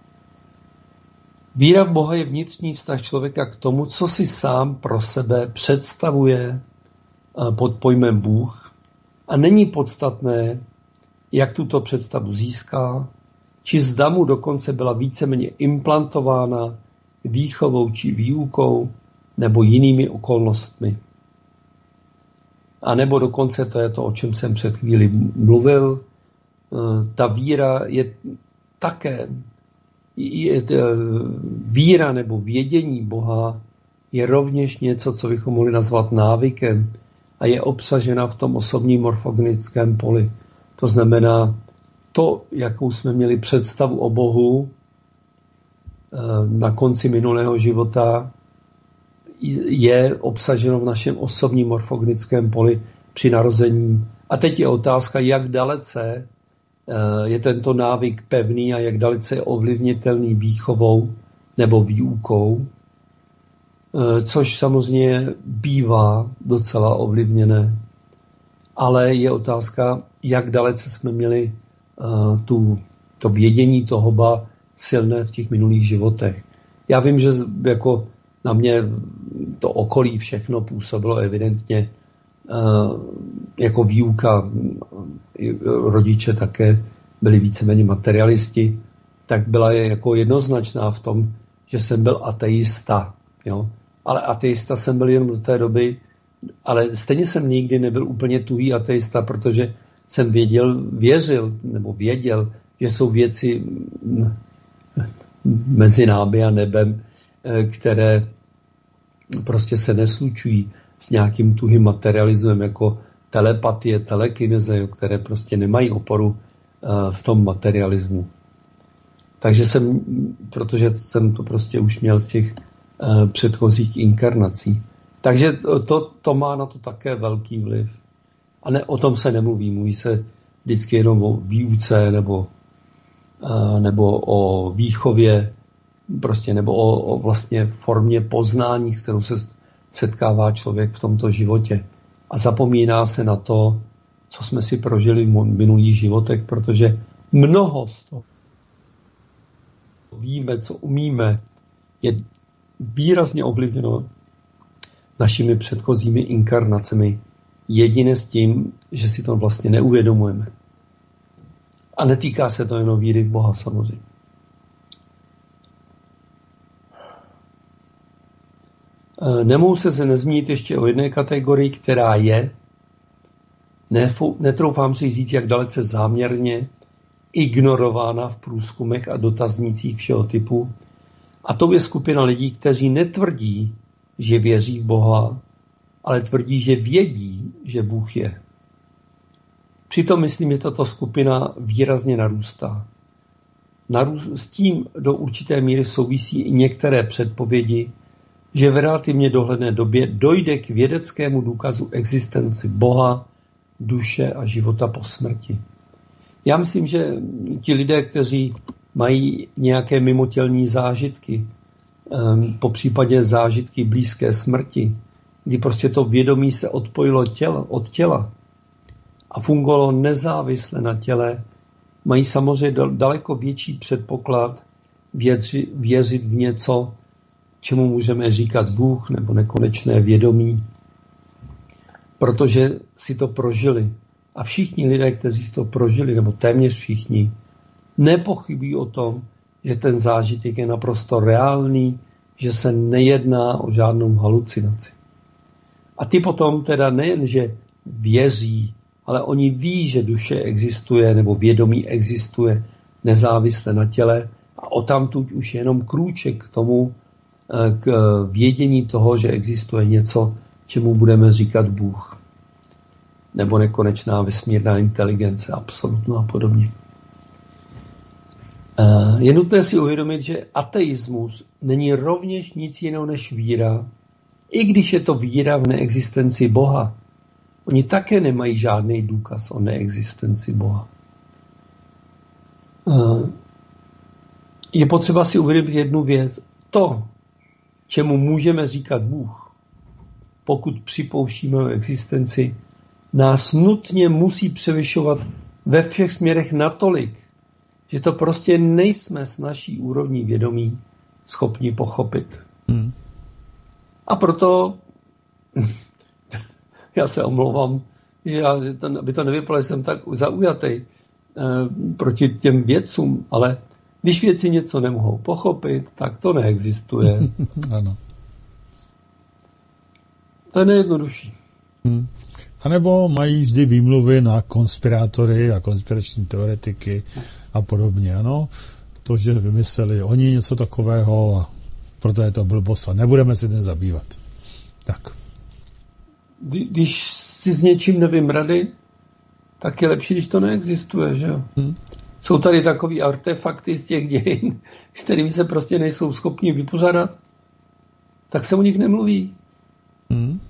Víra v Boha je vnitřní vztah člověka k tomu, co si sám pro sebe představuje pod pojmem Bůh a není podstatné, jak tuto představu získá, či zda mu dokonce byla víceméně implantována výchovou či výukou nebo jinými okolnostmi. A nebo dokonce, to je to, o čem jsem před chvíli mluvil, ta víra je také, je, víra nebo vědění Boha je rovněž něco, co bychom mohli nazvat návykem a je obsažena v tom osobním morfogenickém poli. To znamená, to, jakou jsme měli představu o Bohu na konci minulého života, je obsaženo v našem osobním morfogenickém poli při narození. A teď je otázka, jak dalece je tento návyk pevný a jak dalece je ovlivnitelný výchovou nebo výukou, což samozřejmě bývá docela ovlivněné. Ale je otázka, jak dalece jsme měli tu, to vědění toho Boha silné v těch minulých životech. Já vím, že jako na mě to okolí všechno působilo evidentně jako výuka. Rodiče také byli víceméně materialisti, tak byla je jako jednoznačná v tom, že jsem byl ateista. Jo? Ale ateista jsem byl jenom do té doby, ale stejně jsem nikdy nebyl úplně tuhý ateista, protože jsem věděl, věřil, nebo věděl, že jsou věci mezi námi a nebem, které prostě se neslučují s nějakým tuhým materialismem, jako telepatie, telekineze, které prostě nemají oporu v tom materialismu. Takže jsem, protože jsem to prostě už měl z těch předchozích inkarnací. Takže to, to má na to také velký vliv. A ne, o tom se nemluví. Mluví se vždycky jenom o výuce nebo, nebo o výchově, prostě, nebo o, o vlastně formě poznání, s kterou se setkává člověk v tomto životě. A zapomíná se na to, co jsme si prožili v minulých životech, protože mnoho z toho víme, co umíme, je výrazně ovlivněno našimi předchozími inkarnacemi. Jedině s tím, že si to vlastně neuvědomujeme. A netýká se to jenom víry v Boha samozřejmě. Nemohu se se nezmínit ještě o jedné kategorii, která je, netroufám si říct, jak dalece záměrně, ignorována v průzkumech a dotaznících všeho typu. A to je skupina lidí, kteří netvrdí, že věří v Boha, ale tvrdí, že vědí, že Bůh je. Přitom myslím, že tato skupina výrazně narůstá. S tím do určité míry souvisí i některé předpovědi, že v relativně dohledné době dojde k vědeckému důkazu existenci Boha, duše a života po smrti. Já myslím, že ti lidé, kteří mají nějaké mimotělní zážitky, po případě zážitky blízké smrti, kdy prostě to vědomí se odpojilo těla, od těla a fungovalo nezávisle na těle, mají samozřejmě daleko větší předpoklad věři, věřit v něco, čemu můžeme říkat Bůh nebo nekonečné vědomí, protože si to prožili. A všichni lidé, kteří si to prožili, nebo téměř všichni, nepochybují o tom, že ten zážitek je naprosto reálný, že se nejedná o žádnou halucinaci. A ty potom teda nejen, že věří, ale oni ví, že duše existuje, nebo vědomí existuje nezávisle na těle a odtamtud už jenom krůček k tomu, k vědění toho, že existuje něco, čemu budeme říkat Bůh. Nebo nekonečná vesmírná inteligence, absolutno a podobně. Je nutné si uvědomit, že ateismus není rovněž nic jiného než víra, i když je to víra v neexistenci Boha. Oni také nemají žádný důkaz o neexistenci Boha. Je potřeba si uvědomit jednu věc. To, čemu můžeme říkat Bůh, pokud připouštíme o existenci, nás nutně musí převyšovat ve všech směrech natolik, že to prostě nejsme s naší úrovní vědomí schopni pochopit. Hmm. A proto já se omlouvám, že já, aby to nevypadalo, že jsem tak zaujatý eh, proti těm vědcům, ale když věci něco nemohou pochopit, tak to neexistuje. Ano. To je nejjednodušší. Hmm. A nebo mají vždy výmluvy na konspirátory a konspirační teoretiky a podobně, ano. To, že vymysleli oni něco takového a proto je to blbost a nebudeme si tím zabývat. Tak. Když si s něčím nevím rady, tak je lepší, když to neexistuje, že jo? Hmm. Jsou tady takový artefakty z těch dějin, s kterými se prostě nejsou schopni vypořádat, tak se o nich nemluví. Hmm.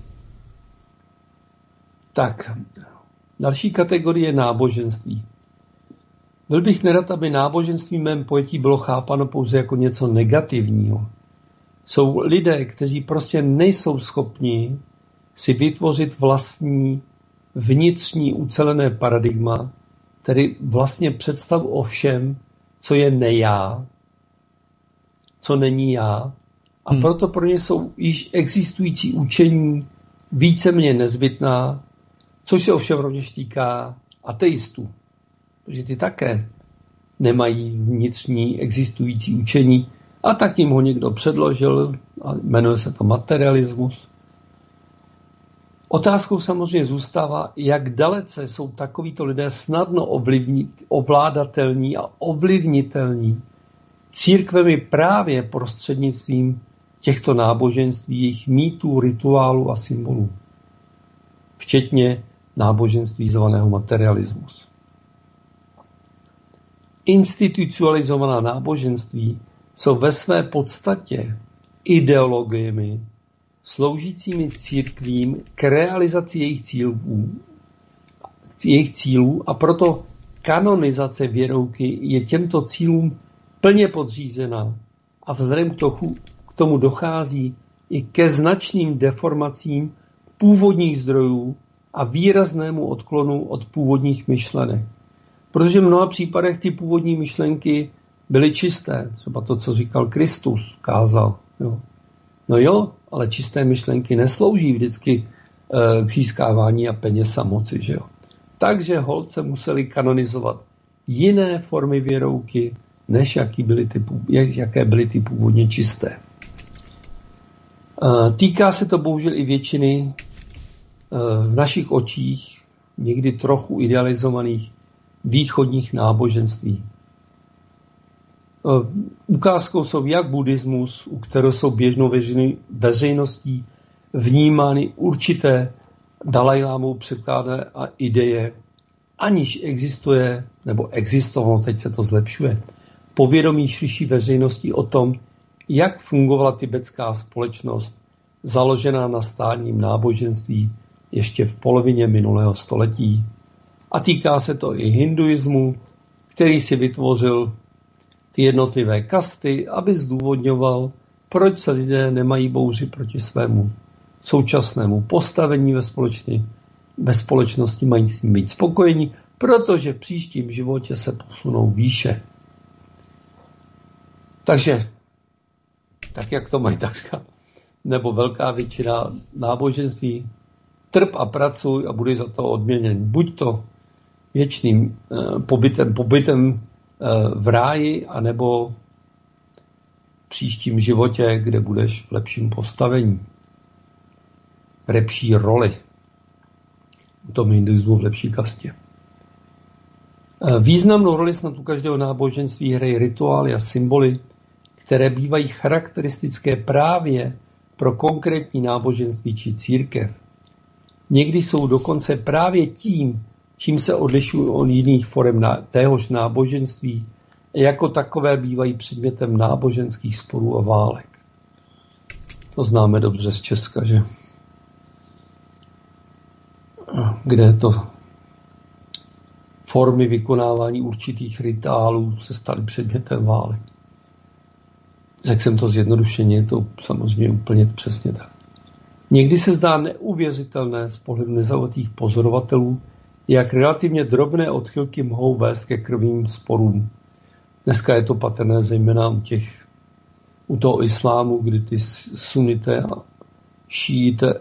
Tak, další kategorie je náboženství. Byl bych nerad, aby náboženství v mém pojetí bylo chápano pouze jako něco negativního. Jsou lidé, kteří prostě nejsou schopni si vytvořit vlastní vnitřní ucelené paradigma, tedy vlastně představu o všem, co je nejá, co není já. A hmm. proto pro ně jsou již existující učení víceméně nezbytná, což se ovšem rovněž týká ateistů. Protože ty také nemají vnitřní existující učení a tak jim ho někdo předložil a jmenuje se to materialismus. Otázkou samozřejmě zůstává, jak dalece jsou takovýto lidé snadno ovlivnit, ovládatelní a ovlivnitelní církvemi právě prostřednictvím těchto náboženství, jejich mýtů, rituálů a symbolů. Včetně náboženství zvaného materialismus. Institucionalizovaná náboženství jsou ve své podstatě ideologiemi sloužícími církvím k realizaci jejich cílů, jejich cílů a proto kanonizace věrouky je těmto cílům plně podřízená a vzhledem k tomu dochází i ke značným deformacím původních zdrojů a výraznému odklonu od původních myšlenek. Protože v mnoha případech ty původní myšlenky byly čisté. Třeba to, co říkal Kristus, kázal. Jo. No jo, ale čisté myšlenky neslouží vždycky e, k získávání a peněz a moci. Že jo. Takže holce museli kanonizovat jiné formy věrouky, než jaký byly ty, jaké byly ty původně čisté. E, týká se to bohužel i většiny e, v našich očích někdy trochu idealizovaných východních náboženství. Ukázkou jsou jak buddhismus, u kterého jsou běžnou veřejností vnímány určité Dalajlámou překládané ideje, aniž existuje, nebo existovalo, teď se to zlepšuje, povědomí širší veřejnosti o tom, jak fungovala tibetská společnost, založená na stádním náboženství ještě v polovině minulého století. A týká se to i hinduismu, který si vytvořil ty jednotlivé kasty, aby zdůvodňoval, proč se lidé nemají bouři proti svému současnému postavení ve společnosti, ve společnosti mají s ním být spokojení, protože v příštím životě se posunou výše. Takže, tak jak to mají takřka, nebo velká většina náboženství, trp a pracuj a budeš za to odměněn. Buď to věčným eh, pobytem, pobytem eh, v ráji, anebo v příštím životě, kde budeš v lepším postavení. V lepší roli. V tom hinduismu v lepší kastě. Eh, významnou roli snad u každého náboženství hrají rituály a symboly, které bývají charakteristické právě pro konkrétní náboženství či církev. Někdy jsou dokonce právě tím, čím se odlišují od jiných forem na téhož náboženství, jako takové bývají předmětem náboženských sporů a válek. To známe dobře z Česka, že? Kde to formy vykonávání určitých rituálů se staly předmětem válek. Řekl jsem to zjednodušeně, je to samozřejmě úplně přesně tak. Někdy se zdá neuvěřitelné z pohledu nezaujatých pozorovatelů, jak relativně drobné odchylky mohou vést ke krvním sporům. Dneska je to patrné zejména u těch, u toho islámu, kdy ty sunité a šíité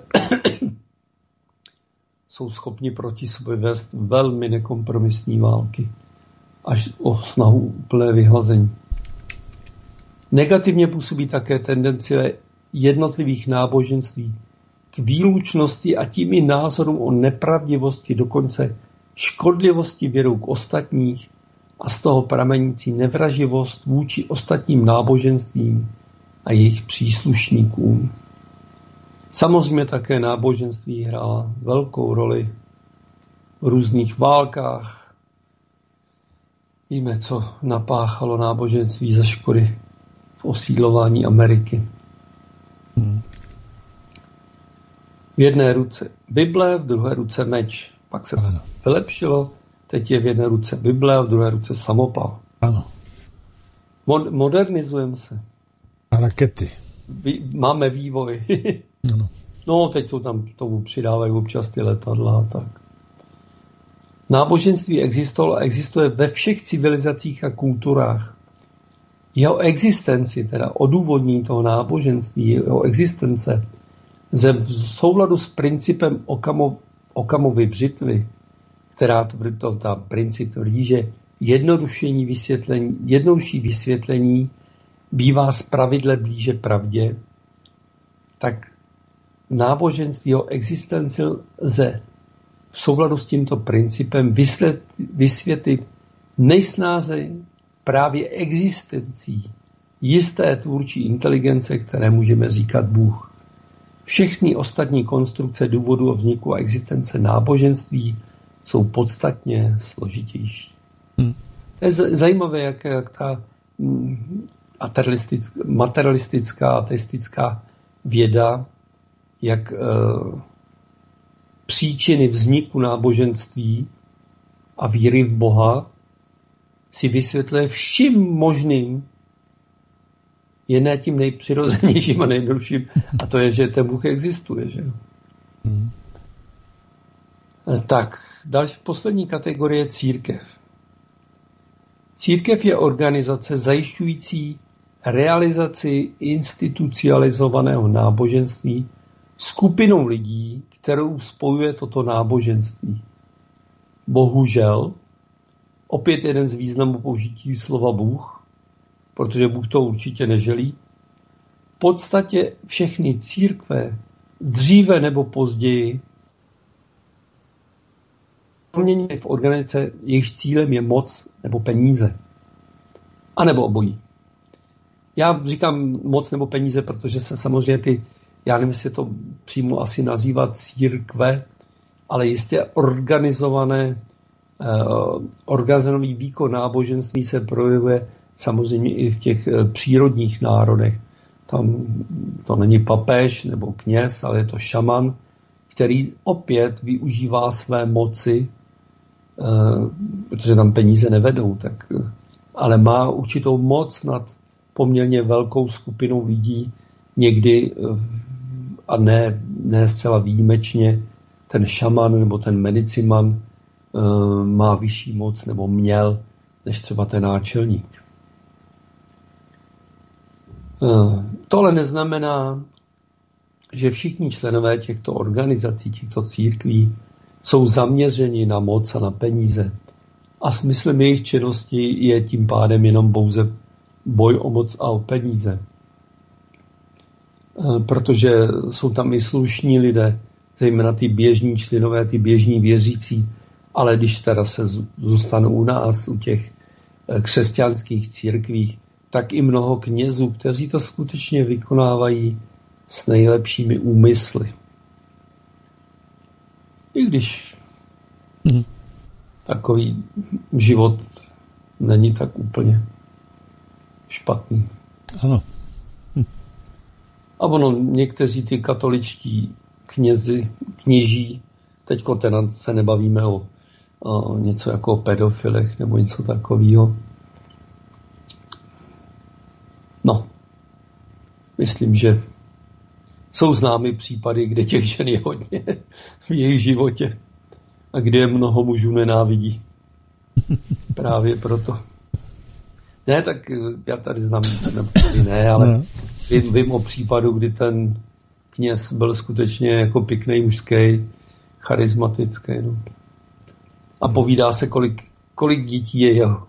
jsou schopni proti sobě vést velmi nekompromisní války, až o snahu úplné vyhlazení. Negativně působí také tendence jednotlivých náboženství k výlučnosti a tím i názorům o nepravdivosti, dokonce škodlivosti věrou k ostatních a z toho pramenící nevraživost vůči ostatním náboženstvím a jejich příslušníkům. Samozřejmě také náboženství hrála velkou roli v různých válkách. Víme, co napáchalo náboženství za škody v osídlování Ameriky. Hmm. V jedné ruce Bible, v druhé ruce meč. Pak se to ano. vylepšilo, teď je v jedné ruce Bible a v druhé ruce samopal. Ano. Mod- modernizujeme se. A rakety. Vy- máme vývoj. Ano. No, teď to tam tomu přidávají občas ty letadla a tak. Náboženství existovalo a existuje ve všech civilizacích a kulturách. Jeho existenci, teda odůvodnění toho náboženství, jeho existence, ze v souladu s principem Okamo, Okamovy břitvy, která tvrdí, ta princip tvrdí, že jednodušení vysvětlení, jednodušší vysvětlení bývá zpravidle blíže pravdě, tak náboženství jeho existenci lze v souladu s tímto principem vysvětlit nejsnáze právě existencí jisté tvůrčí inteligence, které můžeme říkat Bůh. Všechny ostatní konstrukce důvodu o vzniku a existence náboženství jsou podstatně složitější. Hmm. To je zajímavé, jak, jak ta materialistická, ateistická věda, jak e, příčiny vzniku náboženství a víry v Boha si vysvětluje vším možným, je ne tím nejpřirozenějším a nejjednodušším, a to je, že ten Bůh existuje. Že? Hmm. Tak, další poslední kategorie je církev. Církev je organizace zajišťující realizaci institucionalizovaného náboženství skupinou lidí, kterou spojuje toto náboženství. Bohužel, opět jeden z významů použití slova Bůh, protože Bůh to určitě neželí, v podstatě všechny církve dříve nebo později promění v organizace, jejich cílem je moc nebo peníze. A nebo obojí. Já říkám moc nebo peníze, protože se samozřejmě ty, já nevím, jestli to přímo asi nazývat církve, ale jistě organizované, eh, organizovaný výkon náboženství se projevuje samozřejmě i v těch eh, přírodních národech. Tam to není papež nebo kněz, ale je to šaman, který opět využívá své moci, eh, protože tam peníze nevedou, tak, eh, ale má určitou moc nad poměrně velkou skupinou lidí, někdy a ne, ne zcela výjimečně ten šaman nebo ten mediciman e, má vyšší moc nebo měl než třeba ten náčelník. E, tohle neznamená, že všichni členové těchto organizací, těchto církví jsou zaměřeni na moc a na peníze. A smyslem jejich činnosti je tím pádem jenom pouze boj o moc a o peníze. Protože jsou tam i slušní lidé, zejména ty běžní členové, ty běžní věřící, ale když teda se zůstanou u nás, u těch křesťanských církvích, tak i mnoho knězů, kteří to skutečně vykonávají s nejlepšími úmysly. I když mm. takový život není tak úplně špatný. Ano. Hm. A ono, někteří ty katoličtí knězi, kněží, teďko teda se nebavíme o, o něco jako o pedofilech nebo něco takového. No, myslím, že jsou známy případy, kde těch žen je hodně v jejich životě a kde mnoho mužů nenávidí. Právě proto. Ne, tak já tady znám, ne, ale vím, vím o případu, kdy ten kněz byl skutečně jako pěkný mužský, charismatický. No. A povídá se, kolik, kolik dětí je jeho.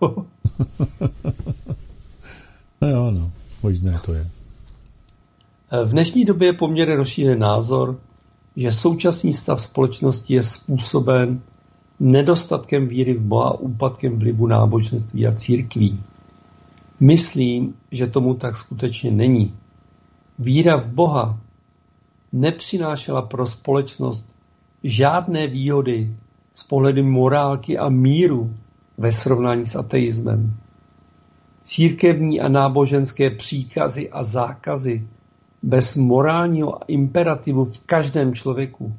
No jo, no, možná to je. V dnešní době je poměrně rozšířený názor, že současný stav společnosti je způsoben nedostatkem víry v Boha a úpadkem vlivu náboženství a církví. Myslím, že tomu tak skutečně není. Víra v Boha nepřinášela pro společnost žádné výhody z pohledu morálky a míru ve srovnání s ateismem. Církevní a náboženské příkazy a zákazy bez morálního imperativu v každém člověku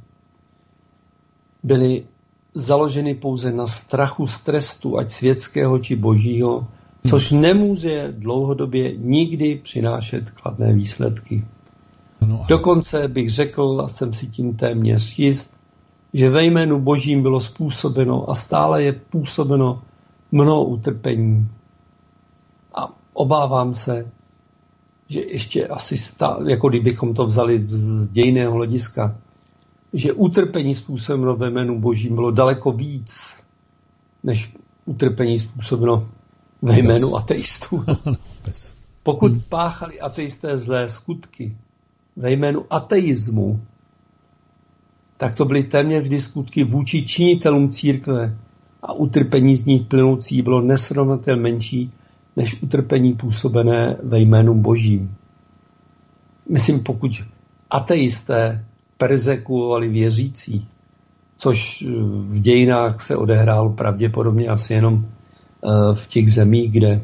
byly založeny pouze na strachu z trestu, ať světského či božího, což nemůže dlouhodobě nikdy přinášet kladné výsledky. No, Dokonce bych řekl, a jsem si tím téměř jist, že ve jménu božím bylo způsobeno a stále je působeno mnoho utrpení. A obávám se, že ještě asi stále, jako kdybychom to vzali z dějného hlediska, že utrpení způsobeno ve jménu božím bylo daleko víc, než utrpení způsobeno ve jménu ateistů. Pokud páchali ateisté zlé skutky ve jménu ateismu, tak to byly téměř vždy skutky vůči činitelům církve a utrpení z nich plynoucí bylo nesrovnatelně menší než utrpení působené ve jménu božím. Myslím, pokud ateisté perzekuovali věřící, což v dějinách se odehrálo pravděpodobně asi jenom v těch zemích, kde,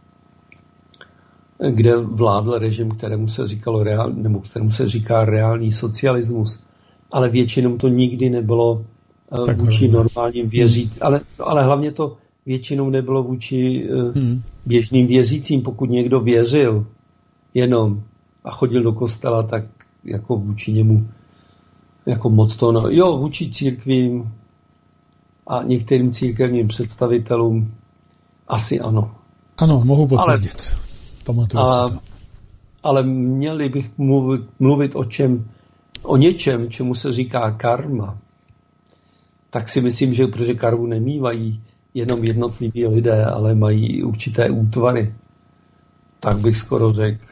kde vládl režim, kterému se říkalo reál, nebo kterému se říká reálný socialismus, ale většinou to nikdy nebylo tak vůči normálním věřícím, ale, ale hlavně to většinou nebylo vůči hmm. běžným věřícím. Pokud někdo věřil jenom a chodil do kostela, tak jako vůči němu jako moc to, no, jo, vůči církvím a některým církevním představitelům asi ano. Ano, mohu potvrdit. Pamatuju si to. Ale měli bych mluvit, mluvit o čem, o něčem, čemu se říká karma. Tak si myslím, že protože karmu nemývají jenom jednotliví lidé, ale mají určité útvary, tak bych skoro řekl,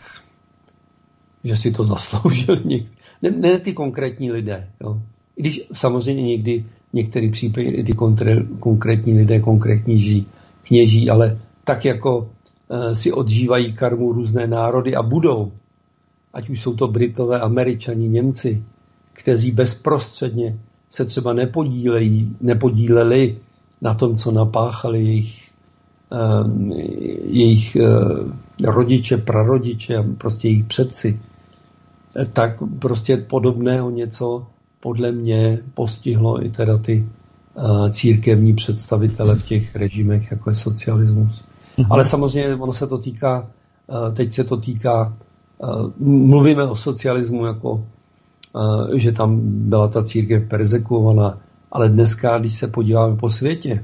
že si to zasloužil někdy. Ne, ne ty konkrétní lidé. Jo. I když samozřejmě někdy některý případy i ty kontre, konkrétní lidé, konkrétní žijí, kněží, ale tak jako e, si odžívají karmu různé národy a budou, ať už jsou to Britové, Američani, Němci, kteří bezprostředně se třeba nepodílejí, nepodíleli na tom, co napáchali jejich, e, jejich e, rodiče, prarodiče, prostě jejich předci, tak prostě podobného něco podle mě postihlo i teda ty uh, církevní představitele v těch režimech, jako je socialismus. Mm-hmm. Ale samozřejmě ono se to týká, uh, teď se to týká, uh, mluvíme o socialismu jako, uh, že tam byla ta církev perzekuovaná, ale dneska, když se podíváme po světě,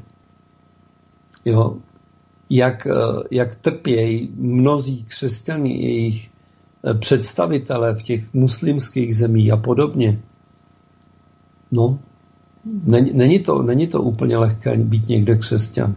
jo, jak, uh, jak trpějí mnozí křesťané, jejich představitelé v těch muslimských zemích a podobně. No, není, není, to, není to úplně lehké být někde křesťan.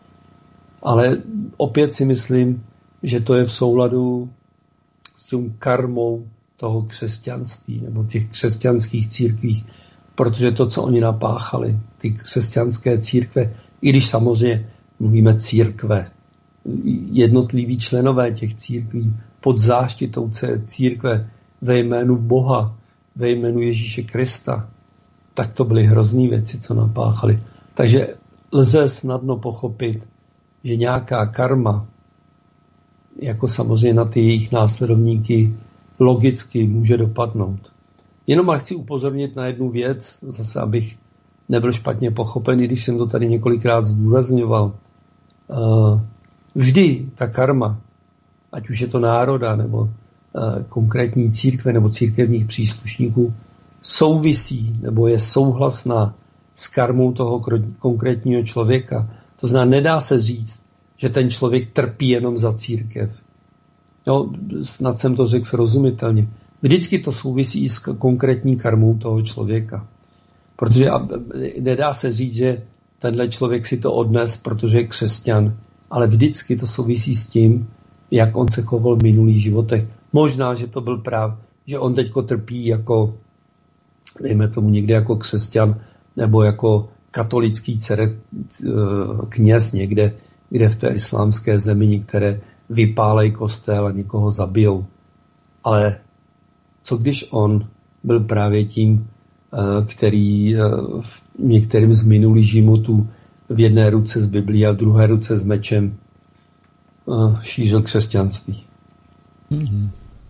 Ale opět si myslím, že to je v souladu s tím karmou toho křesťanství nebo těch křesťanských církví, protože to, co oni napáchali, ty křesťanské církve, i když samozřejmě mluvíme církve, jednotliví členové těch církví pod záštitou církve ve jménu Boha, ve jménu Ježíše Krista, tak to byly hrozný věci, co napáchali. Takže lze snadno pochopit, že nějaká karma, jako samozřejmě na ty jejich následovníky, logicky může dopadnout. Jenom ale chci upozornit na jednu věc, zase abych nebyl špatně pochopen, i když jsem to tady několikrát zdůrazňoval. Vždy ta karma, ať už je to národa nebo konkrétní církve nebo církevních příslušníků souvisí nebo je souhlasná s karmou toho konkrétního člověka. To znamená, nedá se říct, že ten člověk trpí jenom za církev. No, snad jsem to řekl srozumitelně. Vždycky to souvisí s konkrétní karmou toho člověka. Protože nedá se říct, že tenhle člověk si to odnes, protože je křesťan, ale vždycky to souvisí s tím, jak on se choval v minulých životech. Možná, že to byl práv, že on teďko trpí jako, dejme tomu někde jako křesťan, nebo jako katolický dcere, kněz někde, kde v té islámské zemi některé vypálej kostel a někoho zabijou. Ale co když on byl právě tím, který v některým z minulých životů v jedné ruce s Biblií a v druhé ruce s mečem šířil křesťanství. Mm-hmm.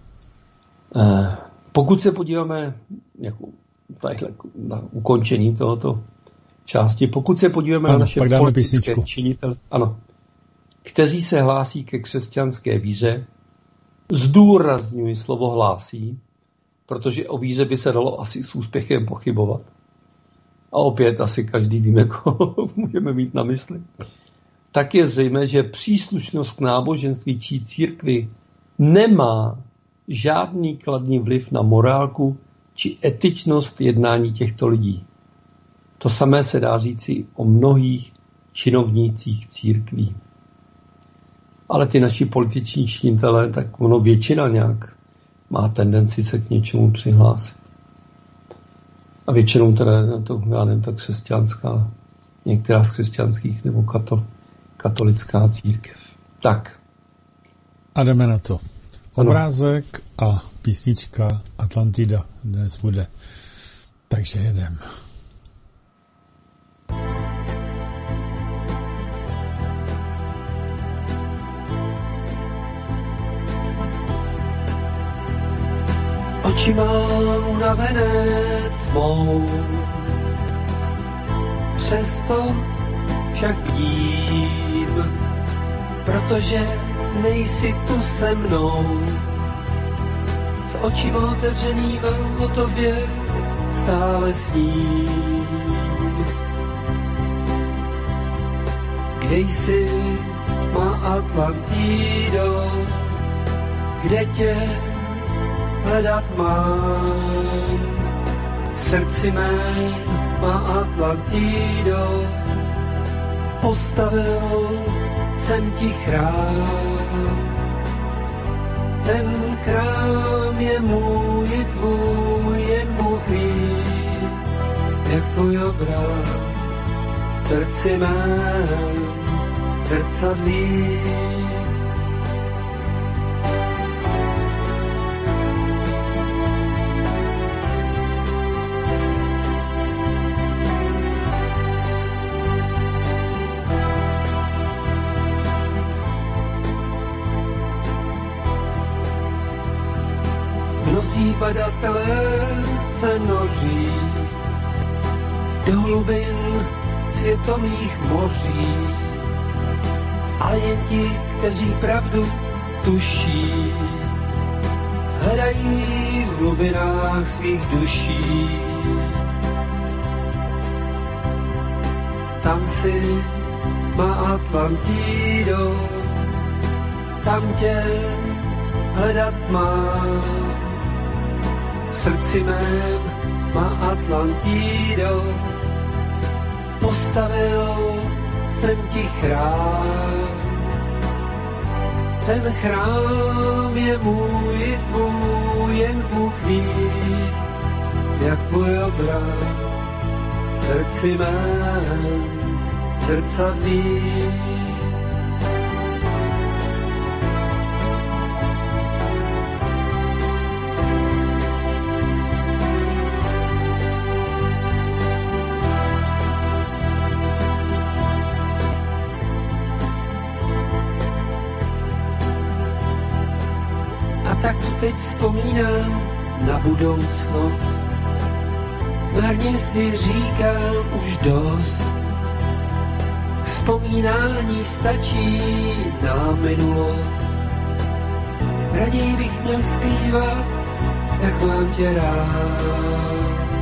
Pokud se podíváme jako tadyhle, na ukončení tohoto části, pokud se podíváme ano, na naše politické činitele, ano, kteří se hlásí ke křesťanské víře, zdůrazňuji slovo hlásí, protože o víře by se dalo asi s úspěchem pochybovat. A opět asi každý víme, koho můžeme mít na mysli. Tak je zřejmé, že příslušnost k náboženství či církvi nemá žádný kladný vliv na morálku či etičnost jednání těchto lidí. To samé se dá říci o mnohých činovnících církví. Ale ty naši političní činitelé, tak ono většina nějak má tendenci se k něčemu přihlásit. A většinou teda, to, já nevím, ta křesťanská, některá z křesťanských nebo katol, katolická církev. Tak. A jdeme na to. Obrázek a písnička Atlantida dnes bude. Takže jedem. Oči mám unavené tmou, přesto však vidím, protože nejsi tu se mnou. S očima otevřenýma o tobě stále sním. Kde jsi, má Atlantido, kde tě hledat mám. V srdci mém má Atlantido, postavil jsem ti chrám. Ten chrám je můj i tvůj, jen Bůh ví, jak tvůj obraz v srdci mém zrcadlí. Mnozí badatelé se noří do hlubin světomých moří, ale jen ti, kteří pravdu tuší, hledají v hlubinách svých duší. Tam si má Atlantido, tam tě hledat mám. V srdci mém má Atlantido, postavil jsem ti chrám. Ten chrám je můj i tvůj, jen Bůh ví, jak tvůj obraz v srdci mém zrcadlí. Tak tu teď vzpomínám na budoucnost. Marně si říkám už dost. Vzpomínání stačí na minulost. raději bych měl zpívat, jak mám tě rád.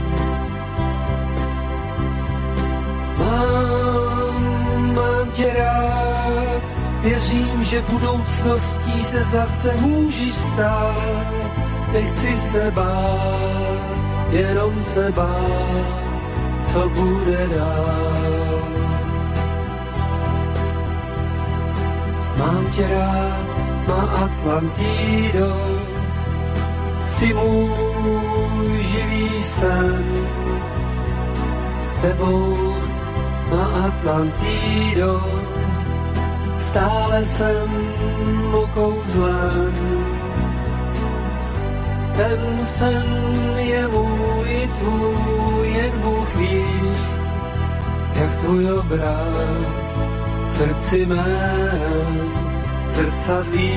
Mám, mám tě rád, věřím, že budoucností se zase můžeš stát. Nechci se bát, jenom se bát, co bude dál. Mám tě rád, má Atlantido, jsi můj živý sen. Tebou má Atlantido, stále jsem okouzlen. Ten sen je můj i tvůj, jen Bůh ví, jak tvůj obraz v srdci mém zrcadlí.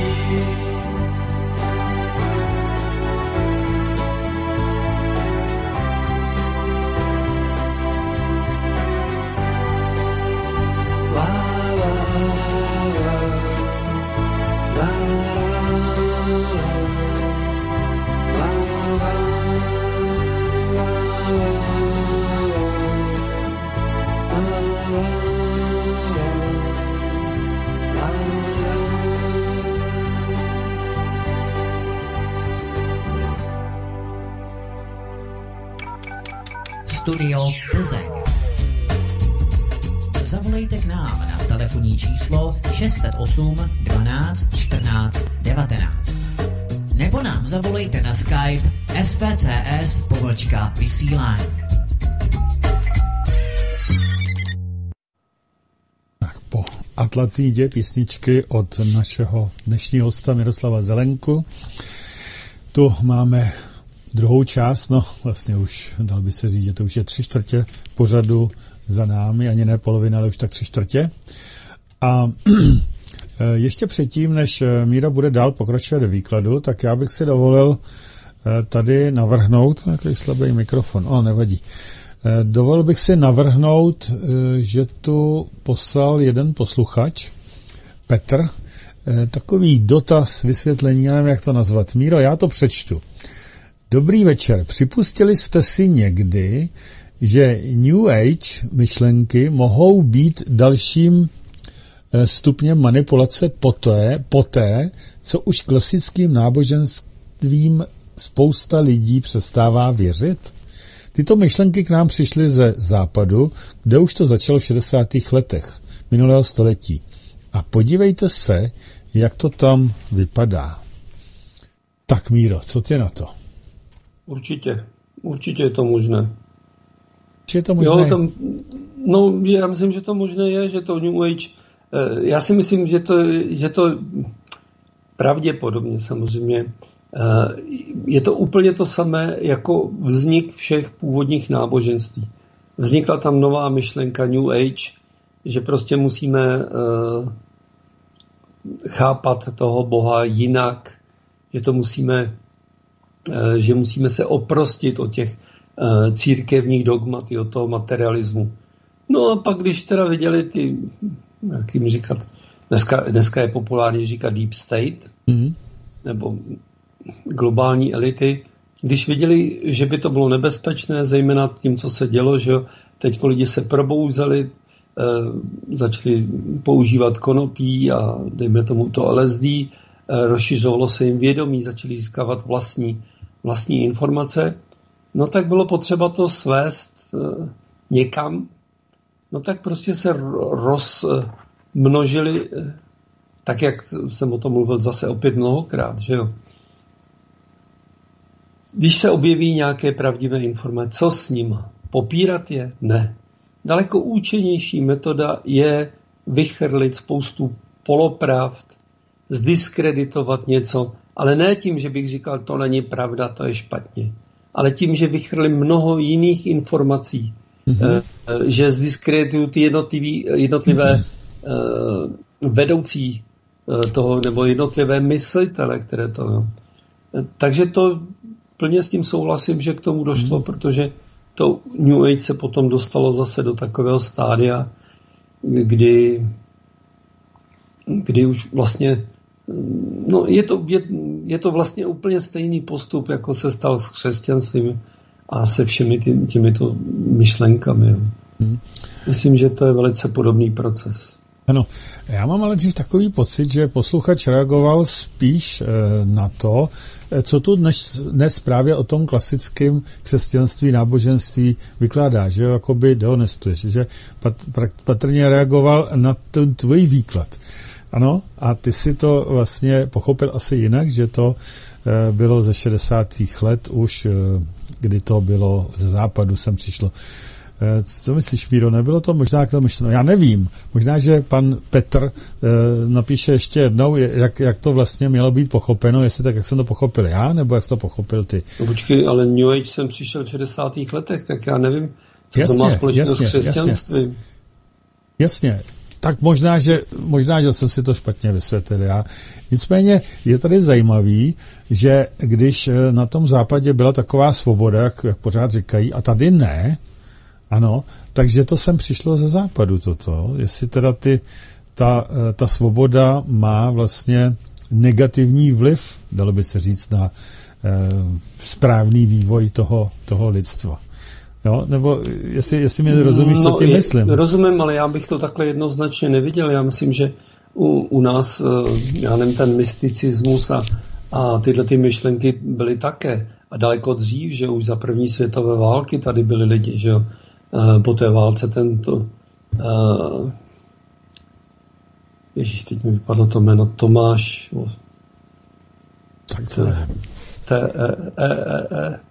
Studio Plzeň. Zavolejte k nám na telefonní číslo šest set osm dvanáct čtrnáct devatenáct. Nebo nám zavolejte na Skype S V C S pomlčka vysílání. Tak po Atlantidě písničky od našeho dnešního hosta Miroslava Zelenku. Tu máme druhou část, no vlastně už, dal by se říct, že to už je tři čtvrtě pořadu za námi, ani ne polovina, ale už tak tři čtvrtě. A ještě předtím, než Míra bude dál pokračovat do výkladu, tak já bych si dovolil tady navrhnout, takový slabý mikrofon, o, nevadí, dovolil bych si navrhnout, že tu poslal jeden posluchač, Petr, takový dotaz, vysvětlení, já nevím, jak to nazvat. Míro, já to přečtu. Dobrý večer. Připustili jste si někdy, že New Age myšlenky mohou být dalším stupněm manipulace poté, poté, co už klasickým náboženstvím spousta lidí přestává věřit? Tyto myšlenky k nám přišly ze západu, kde už to začalo v šedesátých letech minulého století. A podívejte se, jak to tam vypadá. Tak Míro, co ty na to? Určitě, určitě je to možné. Je to možné? Jo, tam, no, já myslím, že to možné je, že to New Age, já si myslím, že to, že to pravděpodobně samozřejmě, je to úplně to samé jako vznik všech původních náboženství. Vznikla tam nová myšlenka New Age, že prostě musíme chápat toho Boha jinak, že to musíme že musíme se oprostit od těch uh, církevních dogmat, od toho materialismu. No a pak, když teda viděli ty, jak jim říkat, dneska, dneska je populární říkat deep state, mm-hmm. nebo globální elity, když viděli, že by to bylo nebezpečné, zejména tím, co se dělo, že jo, teď lidi se probouzeli, uh, začali používat konopí a dejme tomu to L S D, uh, rozšiřovalo se jim vědomí, začali získávat vlastní vlastní informace, no tak bylo potřeba to svést e, někam, no tak prostě se rozmnožili, e, tak jak jsem o tom mluvil zase opět mnohokrát, že jo. Když se objeví nějaké pravdivé informace, co s nima? Popírat je? Ne. Daleko účinnější metoda je vychrlit spoustu polopravd, zdiskreditovat něco, ale ne tím, že bych říkal, to není pravda, to je špatně, ale tím, že vychrli mnoho jiných informací, mm-hmm. že zdiskreditují ty jednotlivé vedoucí toho, nebo jednotlivé myslitele, které to... No. Takže to plně s tím souhlasím, že k tomu došlo, mm-hmm. protože to New Age se potom dostalo zase do takového stádia, kdy, kdy už vlastně no je to, je, je to vlastně úplně stejný postup, jako se stal s křesťanstvím a se všemi tě, těmito myšlenkami. Jo. Hmm. Myslím, že to je velice podobný proces. Ano, já mám ale dřív takový pocit, že posluchač reagoval spíš e, na to, co tu dnes, dnes právě o tom klasickém křesťanství, náboženství vykládá, že jo, jakoby dehonestuješ, že pat, patrně reagoval na ten tvůj výklad. Ano, a ty si to vlastně pochopil asi jinak, že to e, bylo ze šedesátých let už, e, kdy to bylo ze západu, sem přišlo. Co myslíš, Míro, nebylo to možná k tomu myšleno? Já nevím. Možná, že pan Petr e, napíše ještě jednou, jak, jak to vlastně mělo být pochopeno, jestli tak, jak jsem to pochopil já, nebo jak to pochopil ty. No počkej, ale New Age jsem přišel v šedesátých letech, tak já nevím, co jasně, to má společného s křesťanstvím. Jasně. jasně. Tak možná že, možná, že jsem si to špatně vysvětlil já. Nicméně je tady zajímavý, že když na tom západě byla taková svoboda, jak, jak pořád říkají, a tady ne, ano, takže to sem přišlo ze západu toto. Jestli teda ty, ta, ta svoboda má vlastně negativní vliv, dalo by se říct, na eh, správný vývoj toho, toho lidstva. Jo? Nebo jestli, jestli mi rozumíš, co no, tím je, myslím. Rozumím, ale já bych to takhle jednoznačně neviděl. Já myslím, že u, u nás, já nevím, ten mysticismus a, a tyhle ty myšlenky byly také. A daleko dřív, že už za první světové války tady byli lidi, že jo. Po té válce tento uh, Ježíš, teď mi vypadlo to jméno Tomáš tak to je T E E E E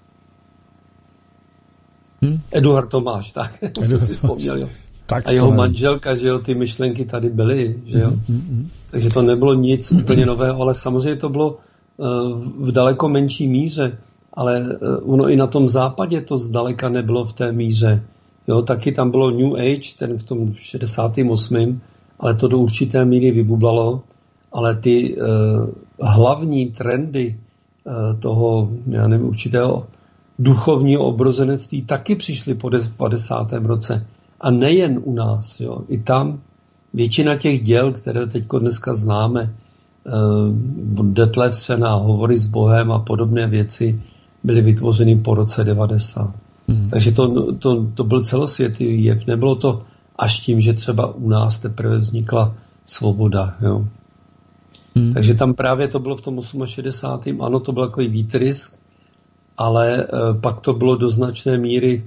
hm? Eduard Tomáš, tak Eduard si vzpomněl, jo. Tak a jeho je. manželka, že jo, ty myšlenky tady byly, že jo. Mm, mm, mm. Takže to nebylo nic úplně nového, ale samozřejmě to bylo uh, v daleko menší míře. Ale ono i na tom západě to zdaleka nebylo v té míře. Jo, taky tam bylo New Age, ten v tom šedesátém osmém ale to do určité míry vybublalo. Ale ty uh, hlavní trendy uh, toho, já nevím, určitého duchovního obrozenectví taky přišly po padesátém roce. A nejen u nás. Jo. I tam většina těch děl, které teď dneska známe, uh, Detlefsena, Hovory s Bohem a podobné věci, byly vytvořeny po roce devadesát. Hmm. Takže to, to, to byl celosvětový jev. Nebylo to až tím, že třeba u nás teprve vznikla svoboda. Jo. Hmm. Takže tam právě to bylo v tom šedesátém osmém Ano, to byl takový výtrysk, ale e, pak to bylo do značné míry,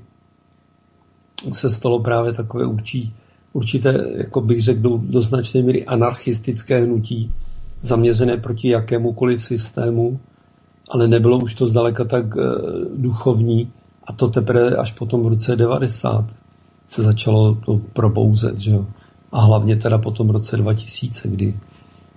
se stalo právě takové určí, určité, jako bych řekl, do, do značné míry anarchistické hnutí, zaměřené proti jakémukoliv systému, ale nebylo už to zdaleka tak e, duchovní a to teprve až potom v roce devadesát se začalo to probouzet, že jo. A hlavně teda potom v roce dva tisíce, kdy e,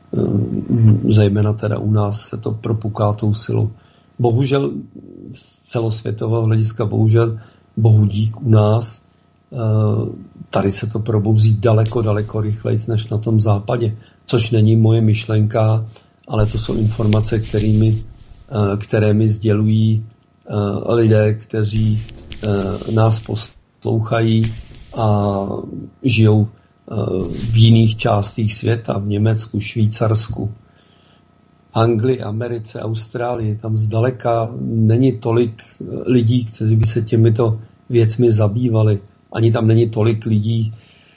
zejména teda u nás se to propuká tou silou. Bohužel z celosvětového hlediska, bohužel bohu dík u nás, e, tady se to probouzí daleko, daleko rychleji než na tom západě, což není moje myšlenka, ale to jsou informace, kterými které mi sdělují uh, lidé, kteří uh, nás poslouchají a žijou uh, v jiných částech světa, v Německu, Švýcarsku, Anglii, Americe, Austrálii. Tam zdaleka není tolik lidí, kteří by se těmito věcmi zabývali. Ani tam není tolik lidí,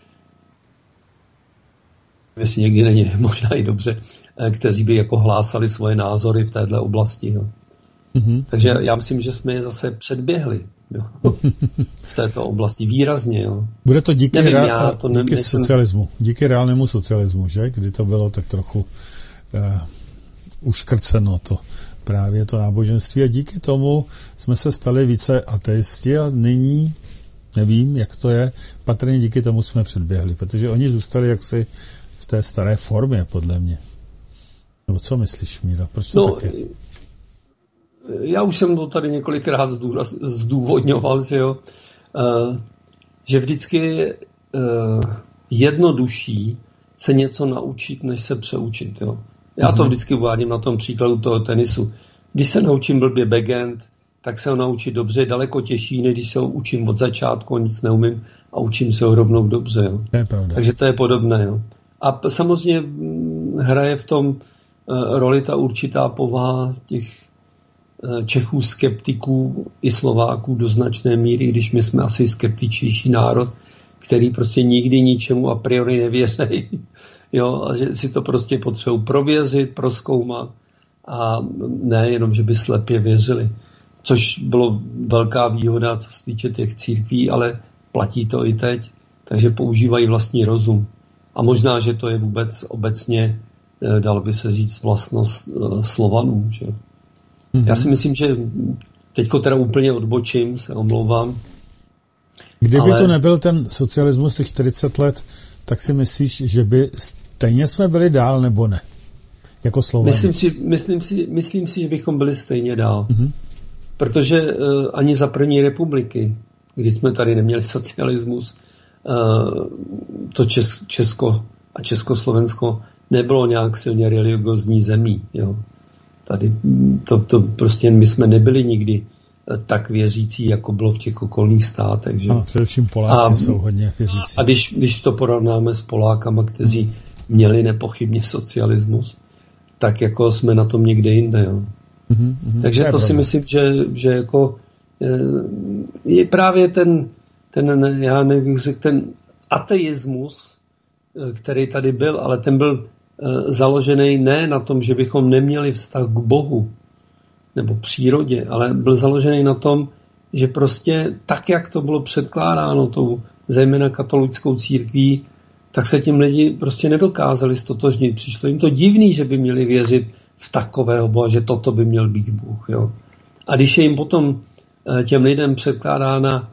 jestli někdy není, možná i dobře, kteří by jako hlásali svoje názory v této oblasti. Jo. Mm-hmm. Takže já myslím, že jsme je zase předběhli, jo. V této oblasti výrazně. Jo. Bude to díky, Nevím, rea- já to díky nejsem... socialismu, díky reálnému socialismu, že? Kdy to bylo tak trochu uh, uškrceno to právě to náboženství a díky tomu jsme se stali více ateisti a nyní nevím, jak to je, patrně díky tomu jsme předběhli, protože oni zůstali jaksi v té staré formě, podle mě. Nebo co myslíš, Míra? Proč to no, tak je? Já už jsem to tady několikrát zdůraz, zdůvodňoval, že, jo, uh, že vždycky je uh, jednodušší se něco naučit, než se přeučit. Jo. Já to vždycky uvádím na tom příkladu toho tenisu. Když se naučím blbě backhand, tak se ho naučit dobře je daleko těžší, než když se ho učím od začátku, nic neumím a učím se ho rovnou dobře. Jo. To je pravda. Takže to je podobné. Jo. A samozřejmě hraje v tom roli ta určitá povaha těch Čechů skeptiků i Slováků do značné míry, když my jsme asi skeptičnější národ, který prostě nikdy ničemu a priori nevěří. Jo, a že si to prostě potřebují prověřit, prozkoumat a ne jenom, že by slepě věřili. Což bylo velká výhoda, co se týče těch církví, ale platí to i teď, takže používají vlastní rozum. A možná, že to je vůbec obecně, dalo by se říct, vlastnost Slovanů. Že? Mm-hmm. Já si myslím, že teďko teda úplně odbočím, se omlouvám. Kdyby ale... to nebyl ten socialismus těch čtyřicet let, tak si myslíš, že by stejně jsme byli dál, nebo ne? Jako Slovani. Myslím si, myslím si, myslím si, že bychom byli stejně dál. Mm-hmm. Protože uh, ani za první republiky, kdy jsme tady neměli socialismus, uh, to Čes, Česko a Československo nebylo nějak silně religiozní zemí. Jo. Tady to, to prostě my jsme nebyli nikdy tak věřící, jako bylo v těch okolních státech. Že? Ano, především Poláci a, jsou hodně věřící. A když, když to porovnáme s Polákama, kteří hmm. měli nepochybně socialismus, tak jako jsme na tom někde jinde. Jo. Hmm, hmm, Takže to, to si myslím, že, že jako je právě ten, ten já nevím, řekl, ten ateismus, který tady byl, ale ten byl založený ne na tom, že bychom neměli vztah k Bohu nebo přírodě, ale byl založený na tom, že prostě tak, jak to bylo předkládáno tou zejména katolickou církví, tak se těm lidi prostě nedokázali stotožnit. Přišlo jim to divný, že by měli věřit v takového Boha, že toto by měl být Bůh. Jo. A když je jim potom těm lidem předkládána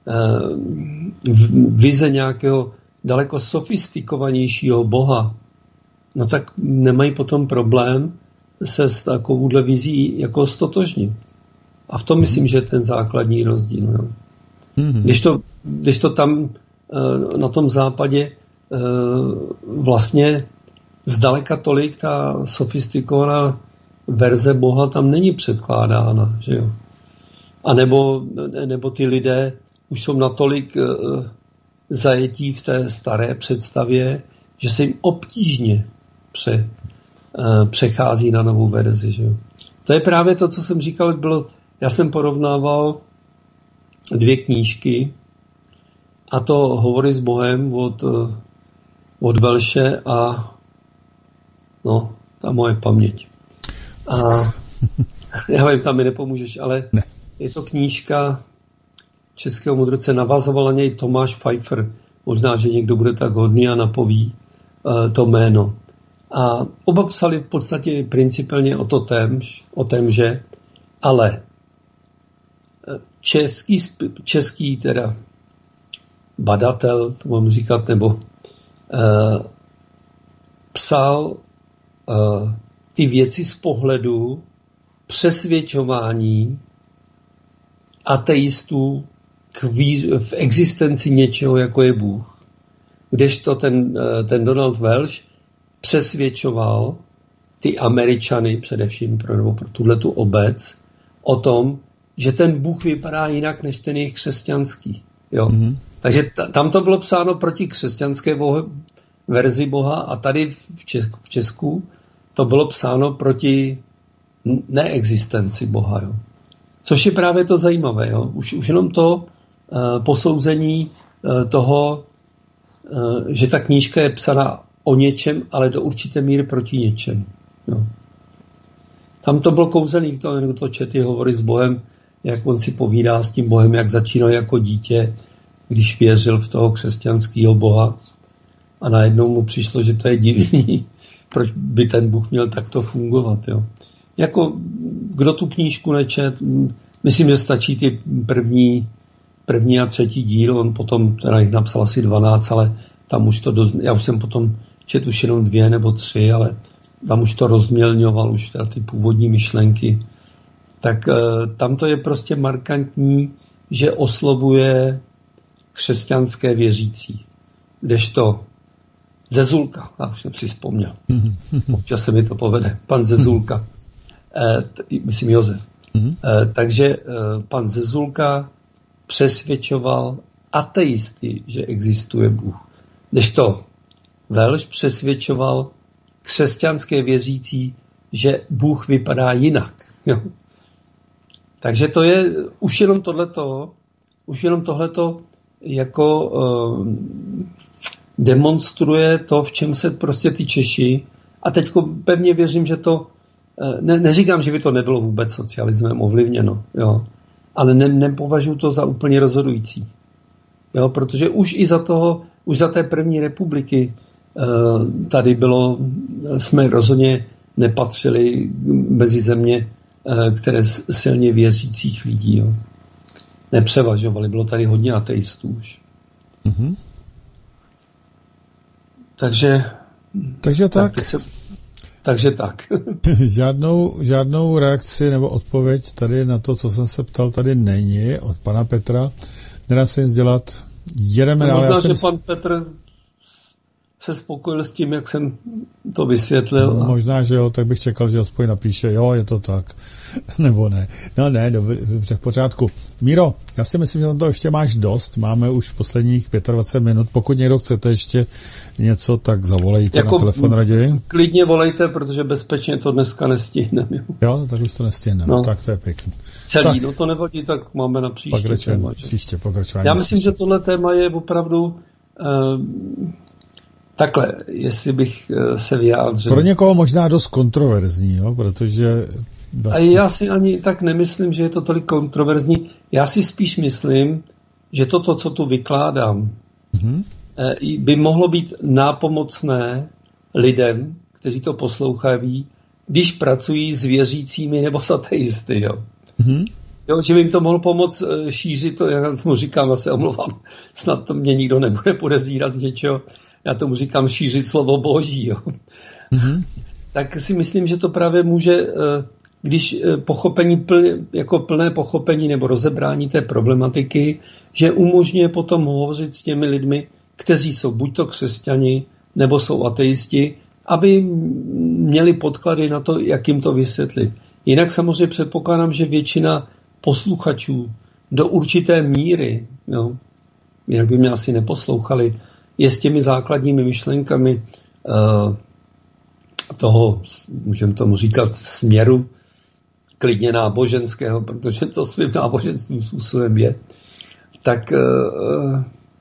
vize nějakého daleko sofistikovanějšího Boha, no tak nemají potom problém se s takovouhle vizí jako stotožnit. A v tom myslím, že je ten základní rozdíl. Jo. Mm-hmm. Když, to, když to tam na tom západě vlastně zdaleka tolik ta sofistikovaná verze Boha tam není předkládána. Že jo. A nebo, nebo ty lidé už jsou natolik zajetí v té staré představě, že se jim obtížně pře, přechází na novou verzi. Že jo. To je právě to, co jsem říkal, bylo, já jsem porovnával dvě knížky, a to Hovory s Bohem od, od Welche a no, ta moje paměť. A já vím, tam mi nepomůžeš, ale ne. Je to knížka českého mudrce, navazoval na něj Tomáš Pfeiffer. Možná, že někdo bude tak hodný a napoví uh, to jméno. A oba psali v podstatě principálně o to témž, o témže, ale český, český teda badatel, to mám říkat, nebo uh, psal uh, ty věci z pohledu přesvědčování ateistů k výz- v existenci něčeho, jako je Bůh. Kdežto ten, ten Donald Welch přesvědčoval ty Američany, především pro, nebo pro tuhletu obec, o tom, že ten Bůh vypadá jinak, než ten jejich křesťanský. Jo? Mm-hmm. Takže t- tam to bylo psáno proti křesťanské bohe, verzi Boha a tady v, Česku, v Česku to bylo psáno proti neexistenci Boha. Jo? Což je právě to zajímavé. Jo? Už, už jenom to uh, posouzení uh, toho, uh, že ta knížka je psaná o něčem, ale do určité míry proti něčem. Jo. Tam to bylo kouzelný, to, kdo to četl, Hovory s Bohem, jak on si povídá s tím Bohem, jak začínal jako dítě, když věřil v toho křesťanského Boha. A najednou mu přišlo, že to je divný, proč by ten Bůh měl takto fungovat. Jo. Jako, kdo tu knížku nečet, myslím, že stačí ty první, první a třetí díl, on potom, teda jich napsal asi dvanáct, ale tam už to, doz... já už jsem potom čet už jenom dvě nebo tři, ale tam už to rozmělňoval, už teda ty původní myšlenky. Tak e, tam to je prostě markantní, že oslovuje křesťanské věřící. Kdežto Zezulka, já už jsem si vzpomněl, občas se mi to povede, pan Zezulka, e, t, myslím Josef. E, takže e, pan Zezulka přesvědčoval ateisty, že existuje Bůh. Kdežto Welch přesvědčoval křesťanské věřící, že Bůh vypadá jinak. Jo. Takže to je už jenom tohleto, už jenom tohleto jako uh, demonstruje to, v čem se prostě ty Češi, a teď pevně věřím, že to, ne, neříkám, že by to nebylo vůbec socialismem ovlivněno, jo, ale ne, nepovažuji to za úplně rozhodující. Jo, protože už i za toho, už za té první republiky uh, tady bylo, jsme rozhodně nepatřili mezi země, uh, které silně věřících lidí, jo. Nepřevažovali, bylo tady hodně ateistů už. Mm-hmm. Takže takže tak. tak se, takže tak. žádnou, žádnou reakci nebo odpověď tady na to, co jsem se ptal, tady není od pana Petra. Nedá se nic dělat. Jedeme no, dál. Možná, jsem... že pan Petr se spokojil s tím, jak jsem to vysvětlil. No, možná, že jo, tak bych čekal, že aspoň napíše, jo, je to tak. Nebo ne. No ne, dobře, v pořádku. Míro, já si myslím, že na to ještě máš dost. Máme už posledních dvacet pět minut. Pokud někdo chcete ještě něco, tak zavolejte jako na telefon raději. Klidně volejte, protože bezpečně to dneska nestihneme. Jo, jo tak už to nestihneme. No. Tak to je pěkný. Celý, tak. No to nevadí, tak máme na příště. Pokračujeme, příště pokračování. Já myslím, příště. že tohle téma je opravdu uh, takhle, jestli bych se vyjádřil. Pro někoho možná dost kontroverzní, jo, protože... Vlastně... A já si ani tak nemyslím, že je to tolik kontroverzní. Já si spíš myslím, že toto, co tu vykládám, mm-hmm. by mohlo být nápomocné lidem, kteří to poslouchají, když pracují s věřícími nebo s ateisty, jo. Mm-hmm. Jo, že by jim to mohlo pomoct šířit to, jak tomu říkám, já se omlouvám, snad to mě nikdo nebude podezírat z něčeho. Já tomu říkám šířit slovo Boží. Jo. Mm-hmm. Tak si myslím, že to právě může, když pochopení, plně, jako plné pochopení nebo rozebrání té problematiky, že umožňuje potom hovořit s těmi lidmi, kteří jsou buď to křesťani, nebo jsou ateisti, aby měli podklady na to, jak jim to vysvětlit. Jinak samozřejmě předpokládám, že většina posluchačů do určité míry, jo, jinak by mě asi neposlouchali, je s těmi základními myšlenkami uh, toho, můžeme tomu říkat, směru klidně náboženského, protože to svým náboženským způsobem je, tak, uh,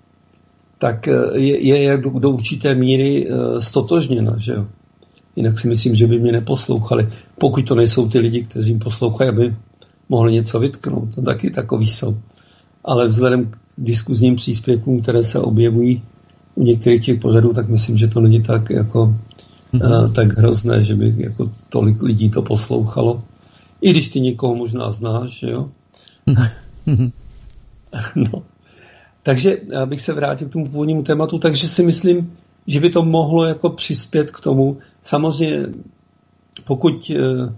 tak je, je do, do určité míry uh, stotožněna, že jo. Jinak si myslím, že by mě neposlouchali. Pokud to nejsou ty lidi, kteří jim poslouchají, aby mohli něco vytknout. To taky takový jsou. Ale vzhledem k diskuzním příspěvkům, které se objevují u některých těch pořadů, tak myslím, že to není tak jako mm-hmm. uh, tak hrozné, že by jako tolik lidí to poslouchalo. I když ty někoho možná znáš, jo? Mm-hmm. No. Takže abych se vrátil k tomu původnímu tématu, takže si myslím, že by to mohlo jako přispět k tomu. Samozřejmě, pokud uh,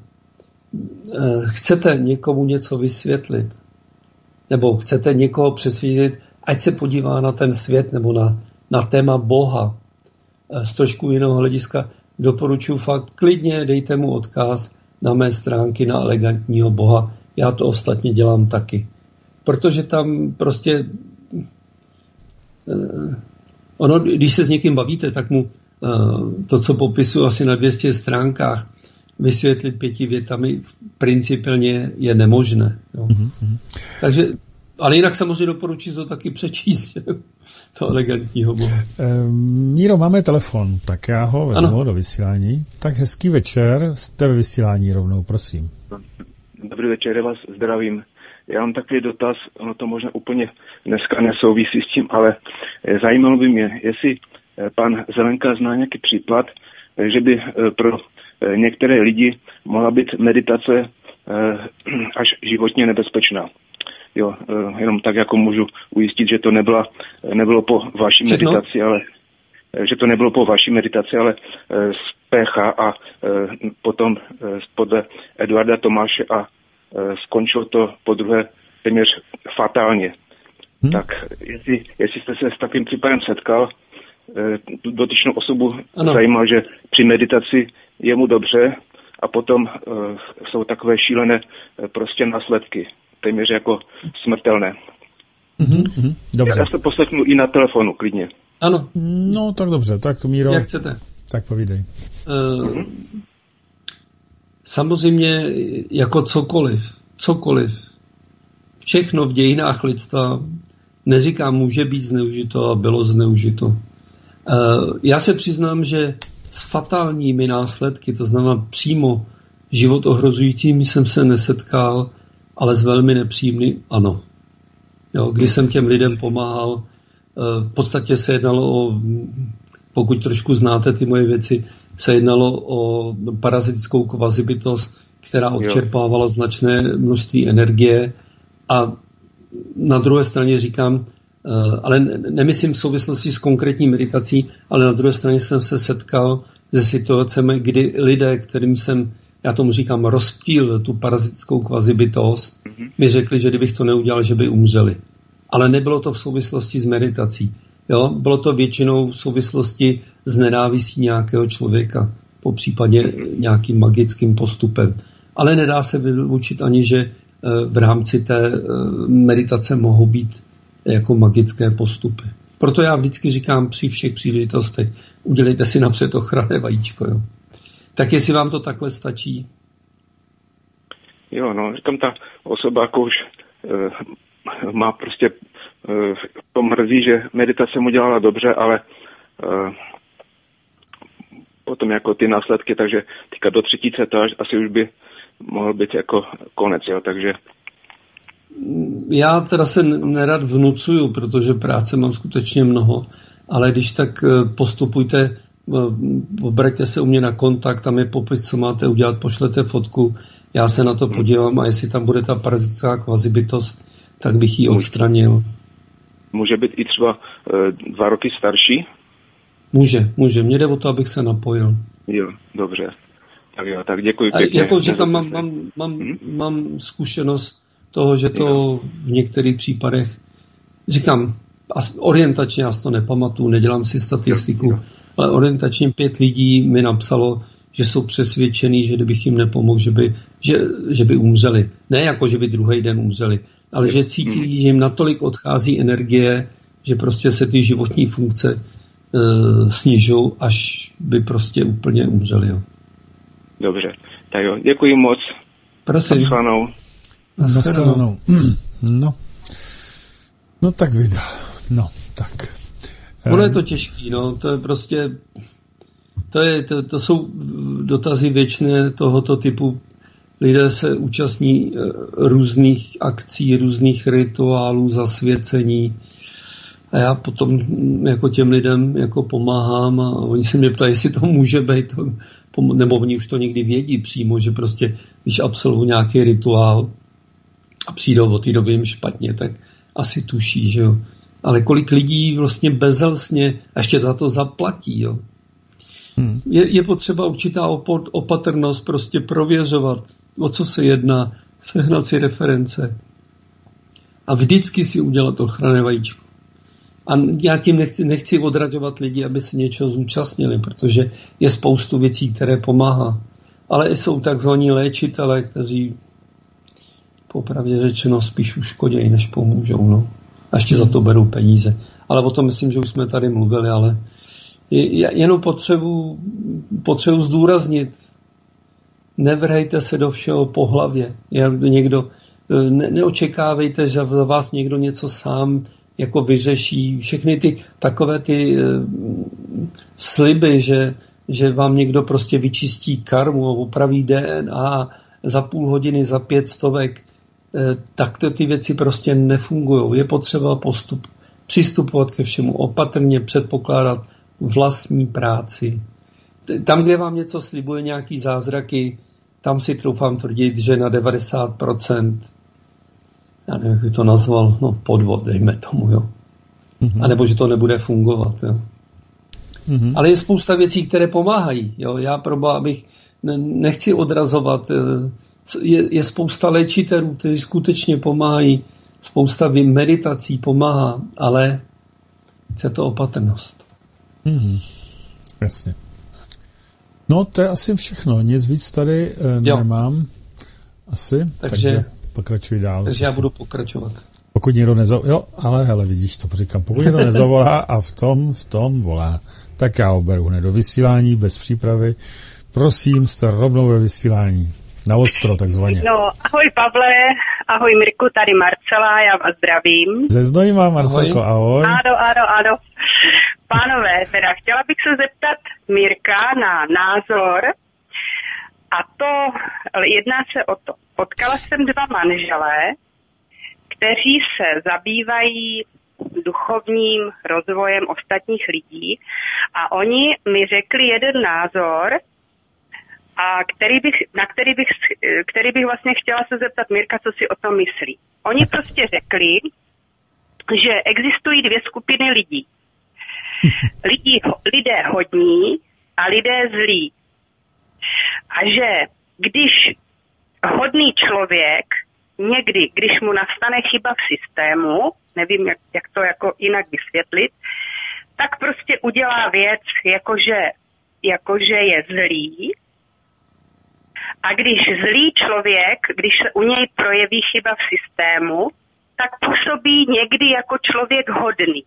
uh, chcete někomu něco vysvětlit, nebo chcete někoho přesvědčit, ať se podívá na ten svět nebo na, na téma Boha z trošku jiného hlediska, doporučuji fakt, klidně dejte mu odkaz na mé stránky na Elegantního Boha. Já to ostatně dělám taky. Protože tam prostě uh, ono, když se s někým bavíte, tak mu uh, to, co popisuju asi na dvě stě stránkách, vysvětlit pěti větami principiálně je nemožné. Jo. Mm-hmm. Takže, ale jinak samozřejmě doporučuji to taky přečíst, to Elegantního Boha. E, Míro, máme telefon, tak já ho vezmu ano. do vysílání. Tak hezký večer, jste ve vysílání rovnou, prosím. Dobrý večer, já vás zdravím. Já mám takový dotaz, ono to možná úplně dneska nesouvisí s tím, ale zajímalo by mě, jestli pan Zelenka zná nějaký příklad, že by pro některé lidi mohla být meditace až životně nebezpečná. Jo, jenom tak jako můžu ujistit, že to nebyla, nebylo po vaší Všechno? meditaci, ale že to nebylo po vaší meditaci, ale z P H a potom podle Eduarda Tomáše a skončilo to po druhé téměř fatálně. Hmm. Tak jestli, jestli jste se s takovým případem setkal, tu dotyčnou osobu ano. zajímal, že při meditaci je mu dobře a potom uh, jsou takové šílené uh, prostě následky, téměř jako smrtelné. Mm-hmm. Dobře. Já se poslechnu i na telefonu, klidně. Ano. No, tak dobře, tak Míro. Jak chcete. Tak povídej. Uh, samozřejmě jako cokoliv, cokoliv, všechno v dějinách lidstva, neříkám, může být zneužito a bylo zneužito. Uh, já se přiznám, že s fatálními následky, to znamená přímo život ohrožujícím, jsem se nesetkal, ale s velmi nepříjemným ano. Jo, když jsem těm lidem pomáhal, v podstatě se jednalo o, pokud trošku znáte ty moje věci, se jednalo o parazitickou kvazibytost, která odčerpávala značné množství energie a na druhé straně říkám, ale nemyslím v souvislosti s konkrétní meditací, ale na druhé straně jsem se setkal se situacemi, kdy lidé, kterým jsem, já tomu říkám, rozptýlil tu parazitickou kvazibytost, mi řekli, že kdybych to neudělal, že by umřeli. Ale nebylo to v souvislosti s meditací. Jo? Bylo to většinou v souvislosti s nenávistí nějakého člověka, po případě nějakým magickým postupem. Ale nedá se vylučit ani, že v rámci té meditace mohou být jako magické postupy. Proto já vždycky říkám při všech příležitostech, udělejte si napřed ochranné vajíčko. Jo? Tak jestli vám to takhle stačí? Jo, no, říkám, ta osoba jako už e, má prostě e, to mrzí, že meditace mu dělala dobře, ale e, potom jako ty následky, takže teďka do třetíce to až asi už by mohl být jako konec, jo, takže já teda se nerad vnucuju, protože práce mám skutečně mnoho, ale když tak postupujte, obraťte se u mě na kontakt, tam je popis, co máte udělat, pošlete fotku, já se na to podívám a jestli tam bude ta parazitická kvazibytost, tak bych ji odstranil. Může být i třeba e, dva roky starší? Může, může. Mně jde o to, abych se napojil. Jo, dobře. Tak jo, tak děkuji pěkně. Jako říkám, mám, mám, mám, hmm? mám zkušenost toho, že to v některých případech, říkám, orientačně já si to nepamatuju, nedělám si statistiku, jo, jo. ale orientačně pět lidí mi napsalo, že jsou přesvědčený, že kdybych jim nepomohl, že by, že, že by umřeli. Ne jako, že by druhý den umřeli, ale jo. že cítí, hmm. že jim natolik odchází energie, že prostě se ty životní funkce e, snižou, až by prostě úplně umřeli. Jo. Dobře, tak jo, děkuji moc. Prosím. Naschledanou. Naschledanou. No. No tak vydá. No, tak. Ono je to těžký, no. To je prostě, to, je, to, to jsou dotazy věčné tohoto typu. Lidé se účastní různých akcí, různých rituálů, zasvěcení. A já potom jako těm lidem jako pomáhám a oni se mě ptají, jestli to může být, nebo oni už to někdy vědí přímo, že prostě, když absolvují nějaký rituál a přijdou od té doby jim špatně, tak asi tuší, že jo. Ale kolik lidí vlastně bezelstně a ještě za to zaplatí, jo. Hmm. Je, je potřeba určitá opatrnost, prostě prověřovat, o co se jedná, sehnat si reference a vždycky si udělat ochranné vajíčko. A já tím nechci, nechci odraďovat lidi, aby se něčeho zúčastnili, protože je spoustu věcí, které pomáhá. Ale jsou takzvaní léčitelé, kteří popravdě řečeno spíš uškodějí, než pomůžou. No. A ještě za to berou peníze. Ale o tom myslím, že už jsme tady mluvili, ale jenom potřebuji potřebu zdůraznit. Nevrhejte se do všeho po hlavě. Někdo, ne, neočekávejte, že za vás někdo něco sám jako vyřeší. Všechny ty takové ty uh, sliby, že, že vám někdo prostě vyčistí karmu, opraví D N A za půl hodiny, za pět stovek, uh, tak to ty věci prostě nefungují. Je potřeba postup, přistupovat ke všemu opatrně, předpokládat vlastní práci. Tam, kde vám něco slibuje, nějaký zázraky, tam si troufám tvrdit, že na devadesát procent, já nevím, jak by to nazval, no podvod, dejme tomu, jo. Mm-hmm. A nebo, že to nebude fungovat, jo. Mm-hmm. Ale je spousta věcí, které pomáhají, jo. Já proba, abych, ne, nechci odrazovat, je, je spousta léčitelů, kteří skutečně pomáhají, spousta meditací pomáhá, ale chce to opatrnost. Mm-hmm. Jasně. No, to je asi všechno. Nic víc tady eh, nemám. Asi. Takže, takže pokračuj dál. Takže já budu pokračovat. Pokud někdo nezavolá, jo, ale hele, vidíš, to říkám, pokud někdo nezavolá a v tom, v tom volá, Tak já ho beru hned do vysílání, bez přípravy. Prosím, jste rovnou ve vysílání. Na ostro, takzvaně. No, ahoj Pavle, ahoj Mirku, tady Marcela, já vás zdravím. Ze Znojma, Marcelko, ahoj. Ano, ano, ano. Pánové, teda chtěla bych se zeptat Mirka na názor, a to jedná se o to. Potkala jsem dva manželé, kteří se zabývají duchovním rozvojem ostatních lidí a oni mi řekli jeden názor, a který bych, na který bych, který bych vlastně chtěla se zeptat Mirka, co si o tom myslí. Oni prostě řekli, že existují dvě skupiny lidí. Lidi, lidé hodní a lidé zlí. A že když hodný člověk někdy, když mu nastane chyba v systému, nevím, jak, jak to jako jinak vysvětlit, tak prostě udělá věc, jakože, jakože je zlý. A když zlý člověk, když se u něj projeví chyba v systému, tak působí někdy jako člověk hodný.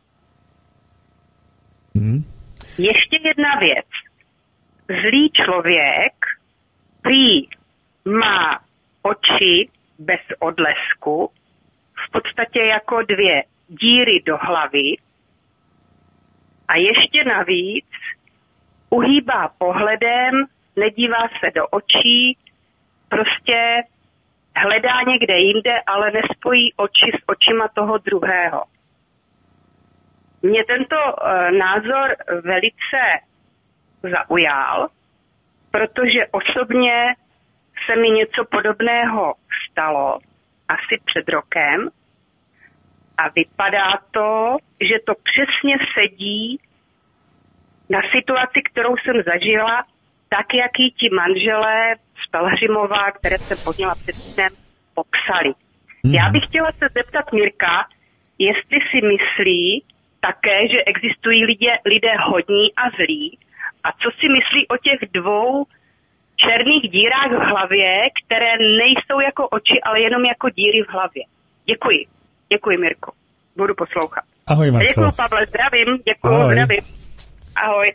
Hmm. Ještě jedna věc. Zlý člověk prý má oči bez odlesku, v podstatě jako dvě díry do hlavy a ještě navíc uhýbá pohledem, nedívá se do očí, prostě hledá někde jinde, ale nespojí oči s očima toho druhého. Mě tento uh, názor velice zaujal, protože osobně se mi něco podobného stalo asi před rokem a vypadá to, že to přesně sedí na situaci, kterou jsem zažila, tak, jak ji ti manželé z Pelhřimova, které jsem podněla před týdnem, popsali. Mm. Já bych chtěla se zeptat Mirka, jestli si myslí také, že existují lidé, lidé hodní a zlí, a co si myslí o těch dvou černých dírách v hlavě, které nejsou jako oči, ale jenom jako díry v hlavě. Děkuji. Děkuji, Mirko. Budu poslouchat. Ahoj, Marcelo. Děkuji, Pavle, zdravím. Děkuji, Ahoj. zdravím. Ahoj.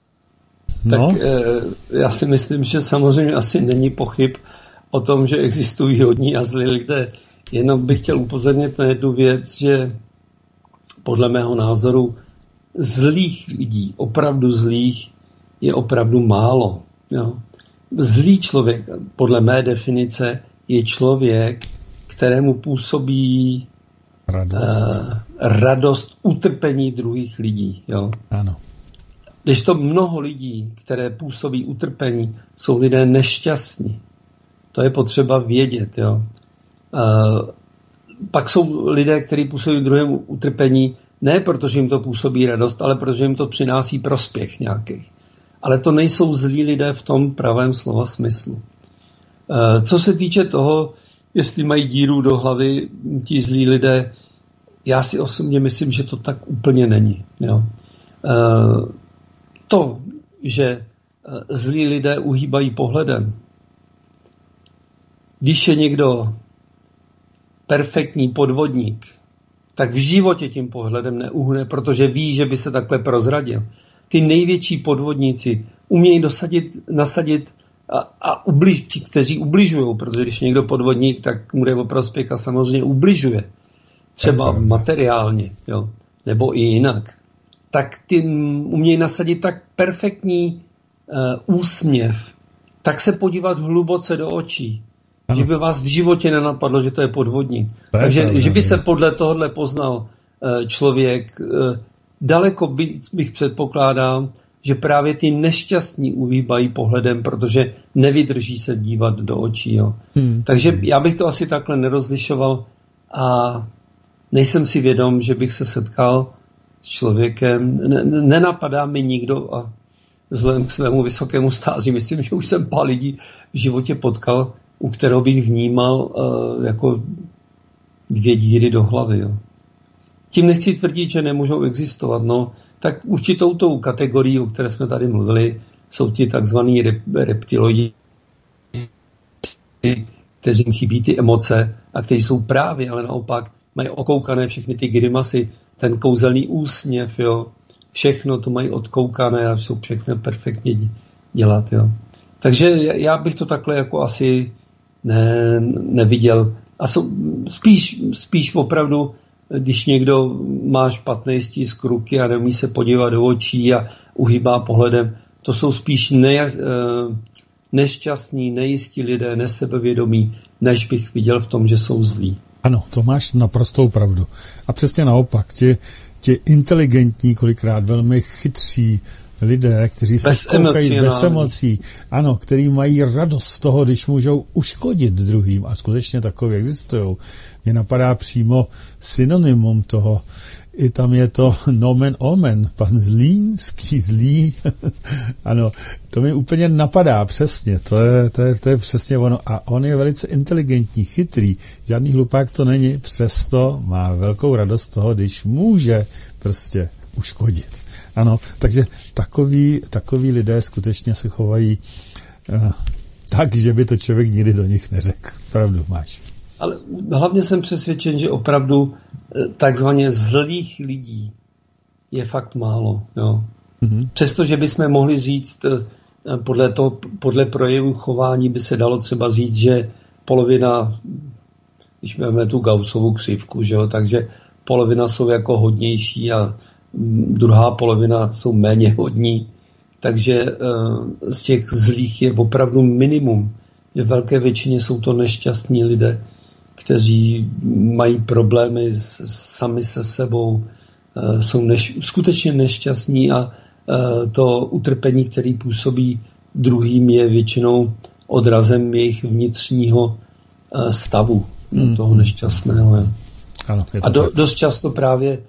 No. Tak e, já si myslím, že samozřejmě asi není pochyb o tom, že existují hodní a zlí lidé. Jenom bych chtěl upozornit na jednu věc, že podle mého názoru zlých lidí, opravdu zlých, je opravdu málo. Jo. Zlý člověk, podle mé definice, je člověk, kterému působí radost, uh, radost utrpení druhých lidí. Jo. Ano. Když to mnoho lidí, které působí utrpení, jsou lidé nešťastní. To je potřeba vědět. Jo. Uh, pak jsou lidé, kteří působí druhému utrpení, ne protože jim to působí radost, ale protože jim to přináší prospěch nějaký. Ale to nejsou zlí lidé v tom pravém slova smyslu. Uh, co se týče toho, jestli mají díru do hlavy ti zlí lidé, já si osobně myslím, že to tak úplně není. Jo. Uh, to, že zlí lidé uhýbají pohledem, když je někdo perfektní podvodník, tak v životě tím pohledem neuhne, protože ví, že by se takhle prozradil. Ty největší podvodníci umějí dosadit, nasadit a, a ubliž, ti, kteří ubližují, protože když někdo podvodník, tak mu jde o prospěch a samozřejmě ubližuje. Třeba materiálně, jo, nebo i jinak. Tak ty umějí nasadit tak perfektní uh, úsměv, tak se podívat hluboce do očí, ano. Že by vás v životě nenapadlo, že to je podvodník. To Takže, je že by se podle tohohle poznal uh, člověk, uh, daleko by, bych předpokládal, že právě ty nešťastní uhýbají pohledem, protože nevydrží se dívat do očí. Jo. Hmm. Takže já bych to asi takhle nerozlišoval a nejsem si vědom, že bych se setkal s člověkem. Nenapadá mi nikdo a vzhledem k svému vysokému stáří, myslím, že už jsem pár lidí v životě potkal, u kterého bych vnímal uh, jako dvě díry do hlavy. Jo. Tím nechci tvrdit, že nemůžou existovat. No, tak určitou tou kategorií, o které jsme tady mluvili, jsou ti takzvaný rep, reptiloidi, kteřím chybí ty emoce a kteří jsou právě, ale naopak mají okoukané všechny ty grimasy, ten kouzelný úsměv, jo, všechno to mají odkoukané a jsou všechno perfektně dělat. Jo. Takže já bych to takhle jako asi ne, neviděl. A jsou, spíš, spíš opravdu, když někdo má špatný stisk ruky a neumí se podívat do očí a uhýbá pohledem, to jsou spíš ne, nešťastní, nejistí lidé, nesebevědomí, než bych viděl v tom, že jsou zlí. Ano, to máš naprostou pravdu. A přesně naopak, ti, ti inteligentní, kolikrát velmi chytří lidé, kteří se bez koukají bez emocí, ano, kteří mají radost z toho, když můžou uškodit druhým, a skutečně takové existují. Mně napadá přímo synonymum toho, i tam je to nomen omen, pan Zlínský, zlý, ano, to mi úplně napadá, přesně, to je, to, je, to je přesně ono. A on je velice inteligentní, chytrý, žádný hlupák to není, přesto má velkou radost z toho, když může prostě uškodit. Ano, takže takoví, takoví lidé skutečně se chovají uh, tak, že by to člověk nikdy do nich neřekl. Pravdu máš. Ale hlavně jsem přesvědčen, že opravdu takzvaně zlých lidí je fakt málo. Jo. Mm-hmm. Přestože bychom mohli říct, podle, toho, podle projevu chování by se dalo třeba říct, že polovina, když máme tu Gaussovu křivku, že jo, takže polovina jsou jako hodnější a druhá polovina jsou méně hodní. Takže z těch zlých je opravdu minimum. V velké většině jsou to nešťastní lidé, kteří mají problémy s, sami se sebou, jsou neš, skutečně nešťastní a to utrpení, který působí druhým, je většinou odrazem jejich vnitřního stavu, hmm. toho nešťastného. Ano, a do, dost často právě,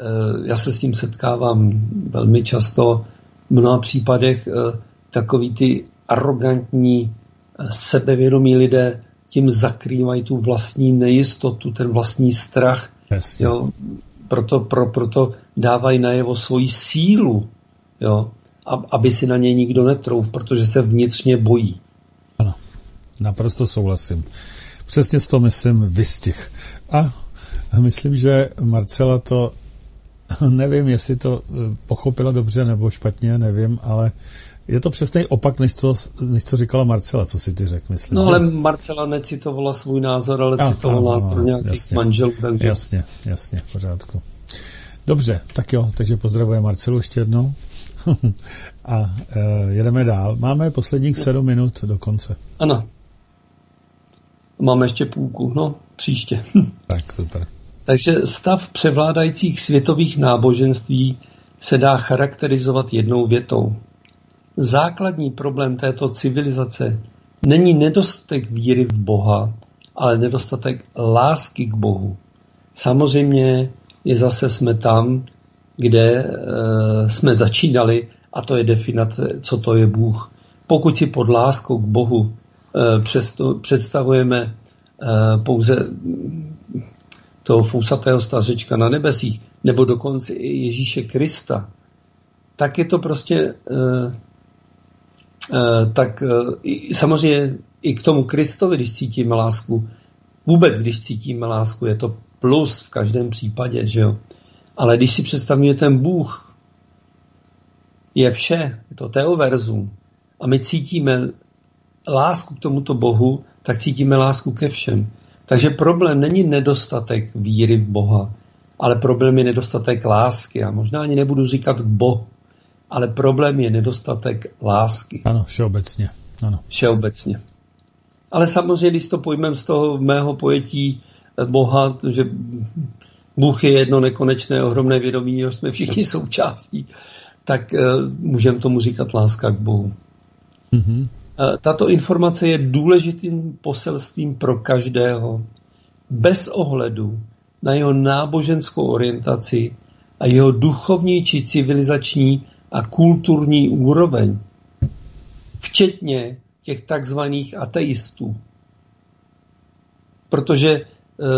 já se s tím setkávám velmi často, v mnoha případech takový ty arrogantní, sebevědomí lidé tím zakrývají tu vlastní nejistotu, ten vlastní strach. Jo? Proto, pro, proto dávají najevo svoji sílu, jo? Aby si na něj nikdo netrouf, protože se vnitřně bojí. Ano, naprosto souhlasím. Přesně s to myslím vystih. A myslím, že Marcela to, nevím, jestli to pochopila dobře nebo špatně, nevím, ale je to přesný opak, než co, než co říkala Marcela, co si ty řekl, myslím. No ale Marcela necitovala svůj názor, ale a, citovala ano, názor nějakých jasně, manželů. Takže... Jasně, jasně, v pořádku. Dobře, tak jo, takže pozdravuje Marcelu ještě jednou. A e, jedeme dál. Máme posledních sedm minut do konce. Ano. Máme ještě půlku, no, příště. Tak, super. Takže stav převládajících světových náboženství se dá charakterizovat jednou větou. Základní problém této civilizace není nedostatek víry v Boha, ale nedostatek lásky k Bohu. Samozřejmě je zase jsme tam, kde e, jsme začínali, a to je definace, co to je Bůh. Pokud si pod láskou k Bohu e, přesto, představujeme e, pouze toho fousatého stařečka na nebesích, nebo dokonce i Ježíše Krista, tak je to prostě... E, tak samozřejmě i k tomu Kristovi, když cítíme lásku, vůbec když cítíme lásku, je to plus v každém případě, že jo. Ale když si představíme, ten Bůh je vše, je to teoverzum, a my cítíme lásku k tomuto Bohu, tak cítíme lásku ke všem. Takže problém není nedostatek víry v Boha, ale problém je nedostatek lásky. A možná ani nebudu říkat k Bohu, ale problém je nedostatek lásky. Ano, všeobecně. Ano. Všeobecně. Ale samozřejmě, když to pojmeme z toho mého pojetí Boha, že Bůh je jedno nekonečné, ohromné vědomí, že jsme všichni součástí, tak uh, můžeme tomu říkat láska k Bohu. Mm-hmm. Uh, tato informace je důležitým poselstvím pro každého, bez ohledu na jeho náboženskou orientaci a jeho duchovní či civilizační a kulturní úroveň, včetně těch takzvaných ateistů. Protože e,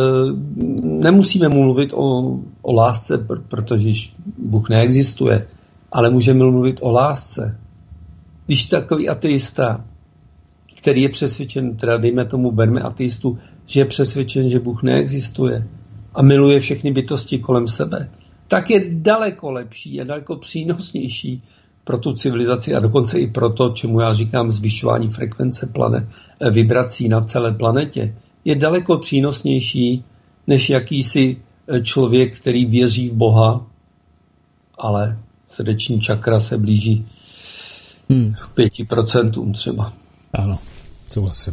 nemusíme mluvit o, o lásce, protože Bůh neexistuje, ale můžeme mluvit o lásce. Když takový ateista, který je přesvědčen, teda dejme tomu, berme ateistu, že je přesvědčen, že Bůh neexistuje a miluje všechny bytosti kolem sebe, tak je daleko lepší a daleko přínosnější pro tu civilizaci a dokonce i pro to, čemu já říkám zvyšování frekvence planet, vibrací na celé planetě, je daleko přínosnější než jakýsi člověk, který věří v Boha, ale srdeční čakra se blíží hmm. k pěti procentům třeba. Ano, souhlasím.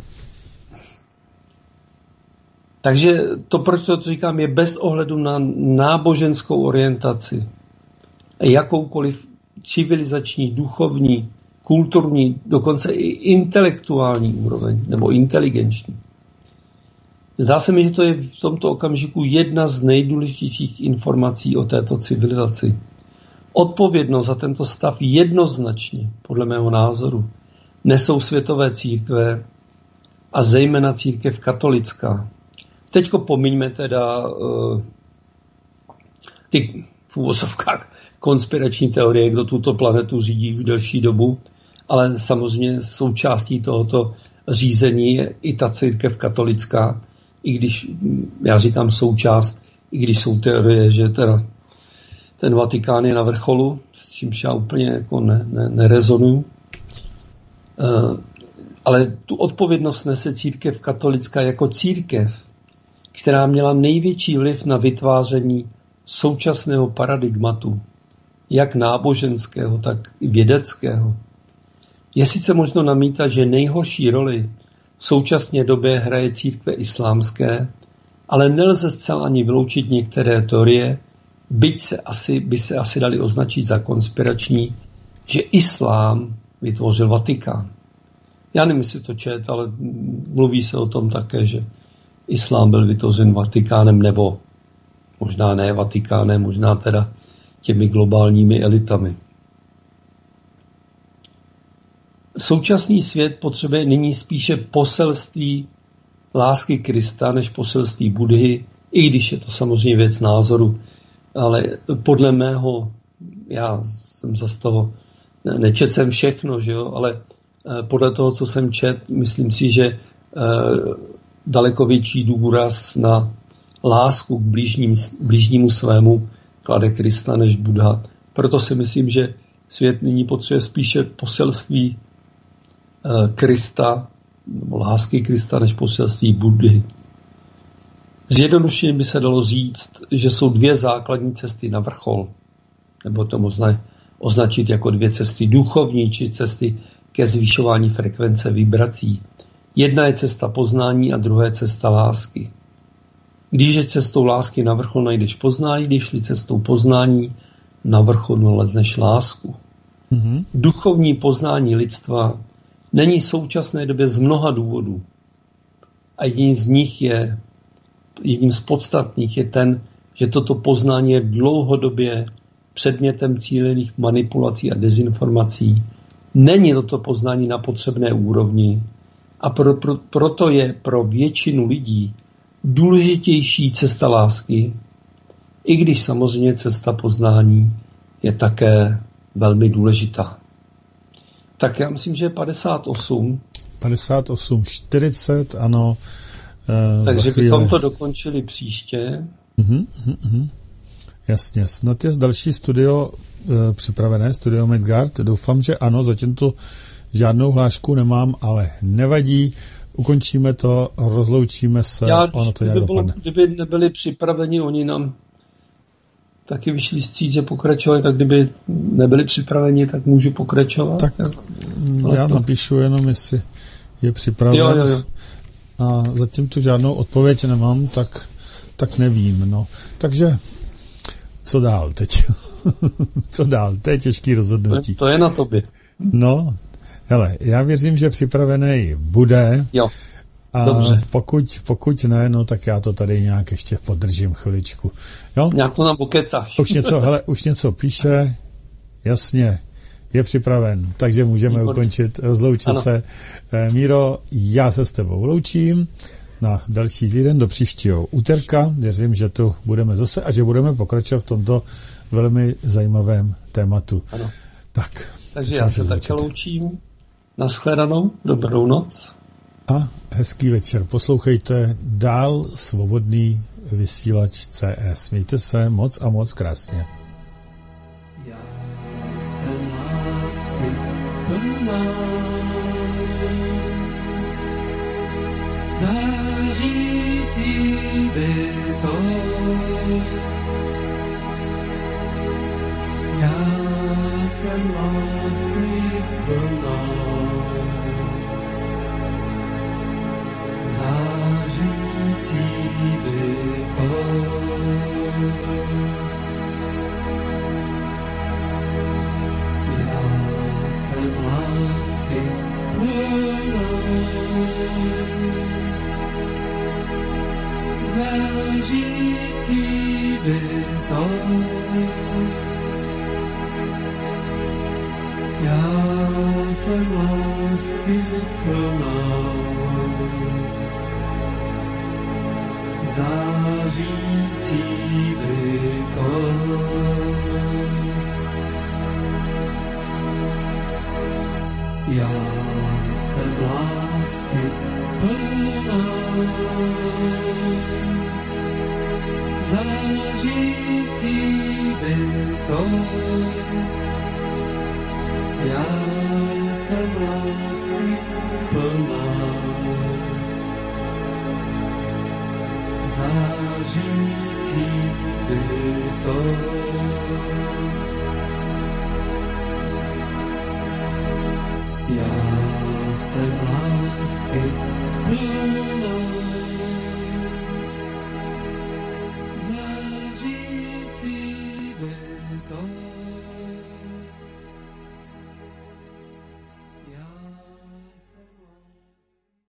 Takže to, proč to říkám, je bez ohledu na náboženskou orientaci, jakoukoliv civilizační, duchovní, kulturní, dokonce i intelektuální úroveň, nebo inteligenční. Zdá se mi, že to je v tomto okamžiku jedna z nejdůležitějších informací o této civilizaci. Odpovědnost za tento stav jednoznačně, podle mého názoru, nesou světové církve a zejména církev katolická. Teďko pomiňme teda uh, ty v úvozovkách konspirační teorie, kdo tuto planetu řídí v delší dobu, ale samozřejmě součástí tohoto řízení je i ta církev katolická, i když, já říkám součást, i když jsou teorie, že teda ten Vatikán je na vrcholu, s čímž já úplně jako ne, ne, nerezonuju. Uh, ale tu odpovědnost nese církev katolická jako církev, která měla největší vliv na vytváření současného paradigmatu, jak náboženského, tak i vědeckého. Je sice možno namítat, že nejhorší roli v současné době hraje církve islámské, ale nelze zcela ani vyloučit některé teorie, byť se asi, by se asi dali označit za konspirační, že islám vytvořil Vatikán. Já nevím, jestli to čet, ale mluví se o tom také, že islám byl vytvořen Vatikánem, nebo možná ne Vatikánem, možná teda těmi globálními elitami. Současný svět potřebuje nyní spíše poselství lásky Krista, než poselství Budhy, i když je to samozřejmě věc názoru, ale podle mého, já jsem zase toho, nečet jsem všechno, že jo, ale podle toho, co jsem čet, myslím si, že daleko větší důraz na lásku k blížním, blížnímu svému klade Krista než Buddha. Proto si myslím, že svět nyní potřebuje spíše poselství Krista, nebo lásky Krista, než poselství Buddhy. Zjednodušeně by se dalo říct, že jsou dvě základní cesty na vrchol, nebo to možná označit jako dvě cesty duchovní, či cesty ke zvyšování frekvence vibrací. Jedna je cesta poznání a druhá je cesta lásky. Když je cestou lásky na vrchol, najdeš poznání, když-li cestou poznání na vrchol nalezneš lásku. Mm-hmm. Duchovní poznání lidstva není v současné době z mnoha důvodů. A jedním z nich je, jedním z podstatných je ten, že toto poznání je dlouhodobě předmětem cílených manipulací a dezinformací. Není toto poznání na potřebné úrovni a pro, pro, proto je pro většinu lidí důležitější cesta lásky, i když samozřejmě cesta poznání je také velmi důležitá. Tak já myslím, že je padesát osm. padesát osm, čtyřicet, ano. E, Takže bychom to dokončili příště. Uhum, uhum. Jasně, snad je další studio e, připravené, studio Midgard. Doufám, že ano, zatím tu žádnou hlášku nemám, ale nevadí. Ukončíme to, rozloučíme se, Já, ono to nějak kdyby, bylo, dopadne. Kdyby nebyli připraveni, oni nám taky vyšli stříc, že pokračovali, tak kdyby nebyli připraveni, tak můžu pokračovat. Tak Ale já to... napíšu jenom, jestli je připraven. Jo, jo, jo. A zatím tu žádnou odpověď nemám, tak, tak nevím. No. Takže co dál teď? Co dál? To je těžký rozhodnutí. To je na tobě. No, hele, já věřím, že připravený bude. Jo, a dobře. Pokud, pokud ne, no tak já to tady nějak ještě podržím chviličku. Jo? Nějak to nám pokecáš. Už něco, hele, už něco píše, jasně, je připraven, takže můžeme Výborný. ukončit, rozloučit ano. se. E, Míro, já se s tebou loučím na další týden do příštího úterka. Věřím, že tu budeme zase a že budeme pokračovat v tomto velmi zajímavém tématu. Ano. Tak. Takže já se také loučím. Nashledanou, dobrou noc. A hezký večer. Poslouchejte dál svobodný vysílač C S. Mějte se moc a moc krásně. Já jsem lásky plná, zářící bytou. Já jsem lásky plná, zářící bytou. Já jsem lásky plná, zářící bytou. Já jsem lásky plná, zářící bytou. Já jsem lásky plná, zářící bytou. Já jsem lásky plná, zářící bytou. Já jsem lásky plná, zářící bytou.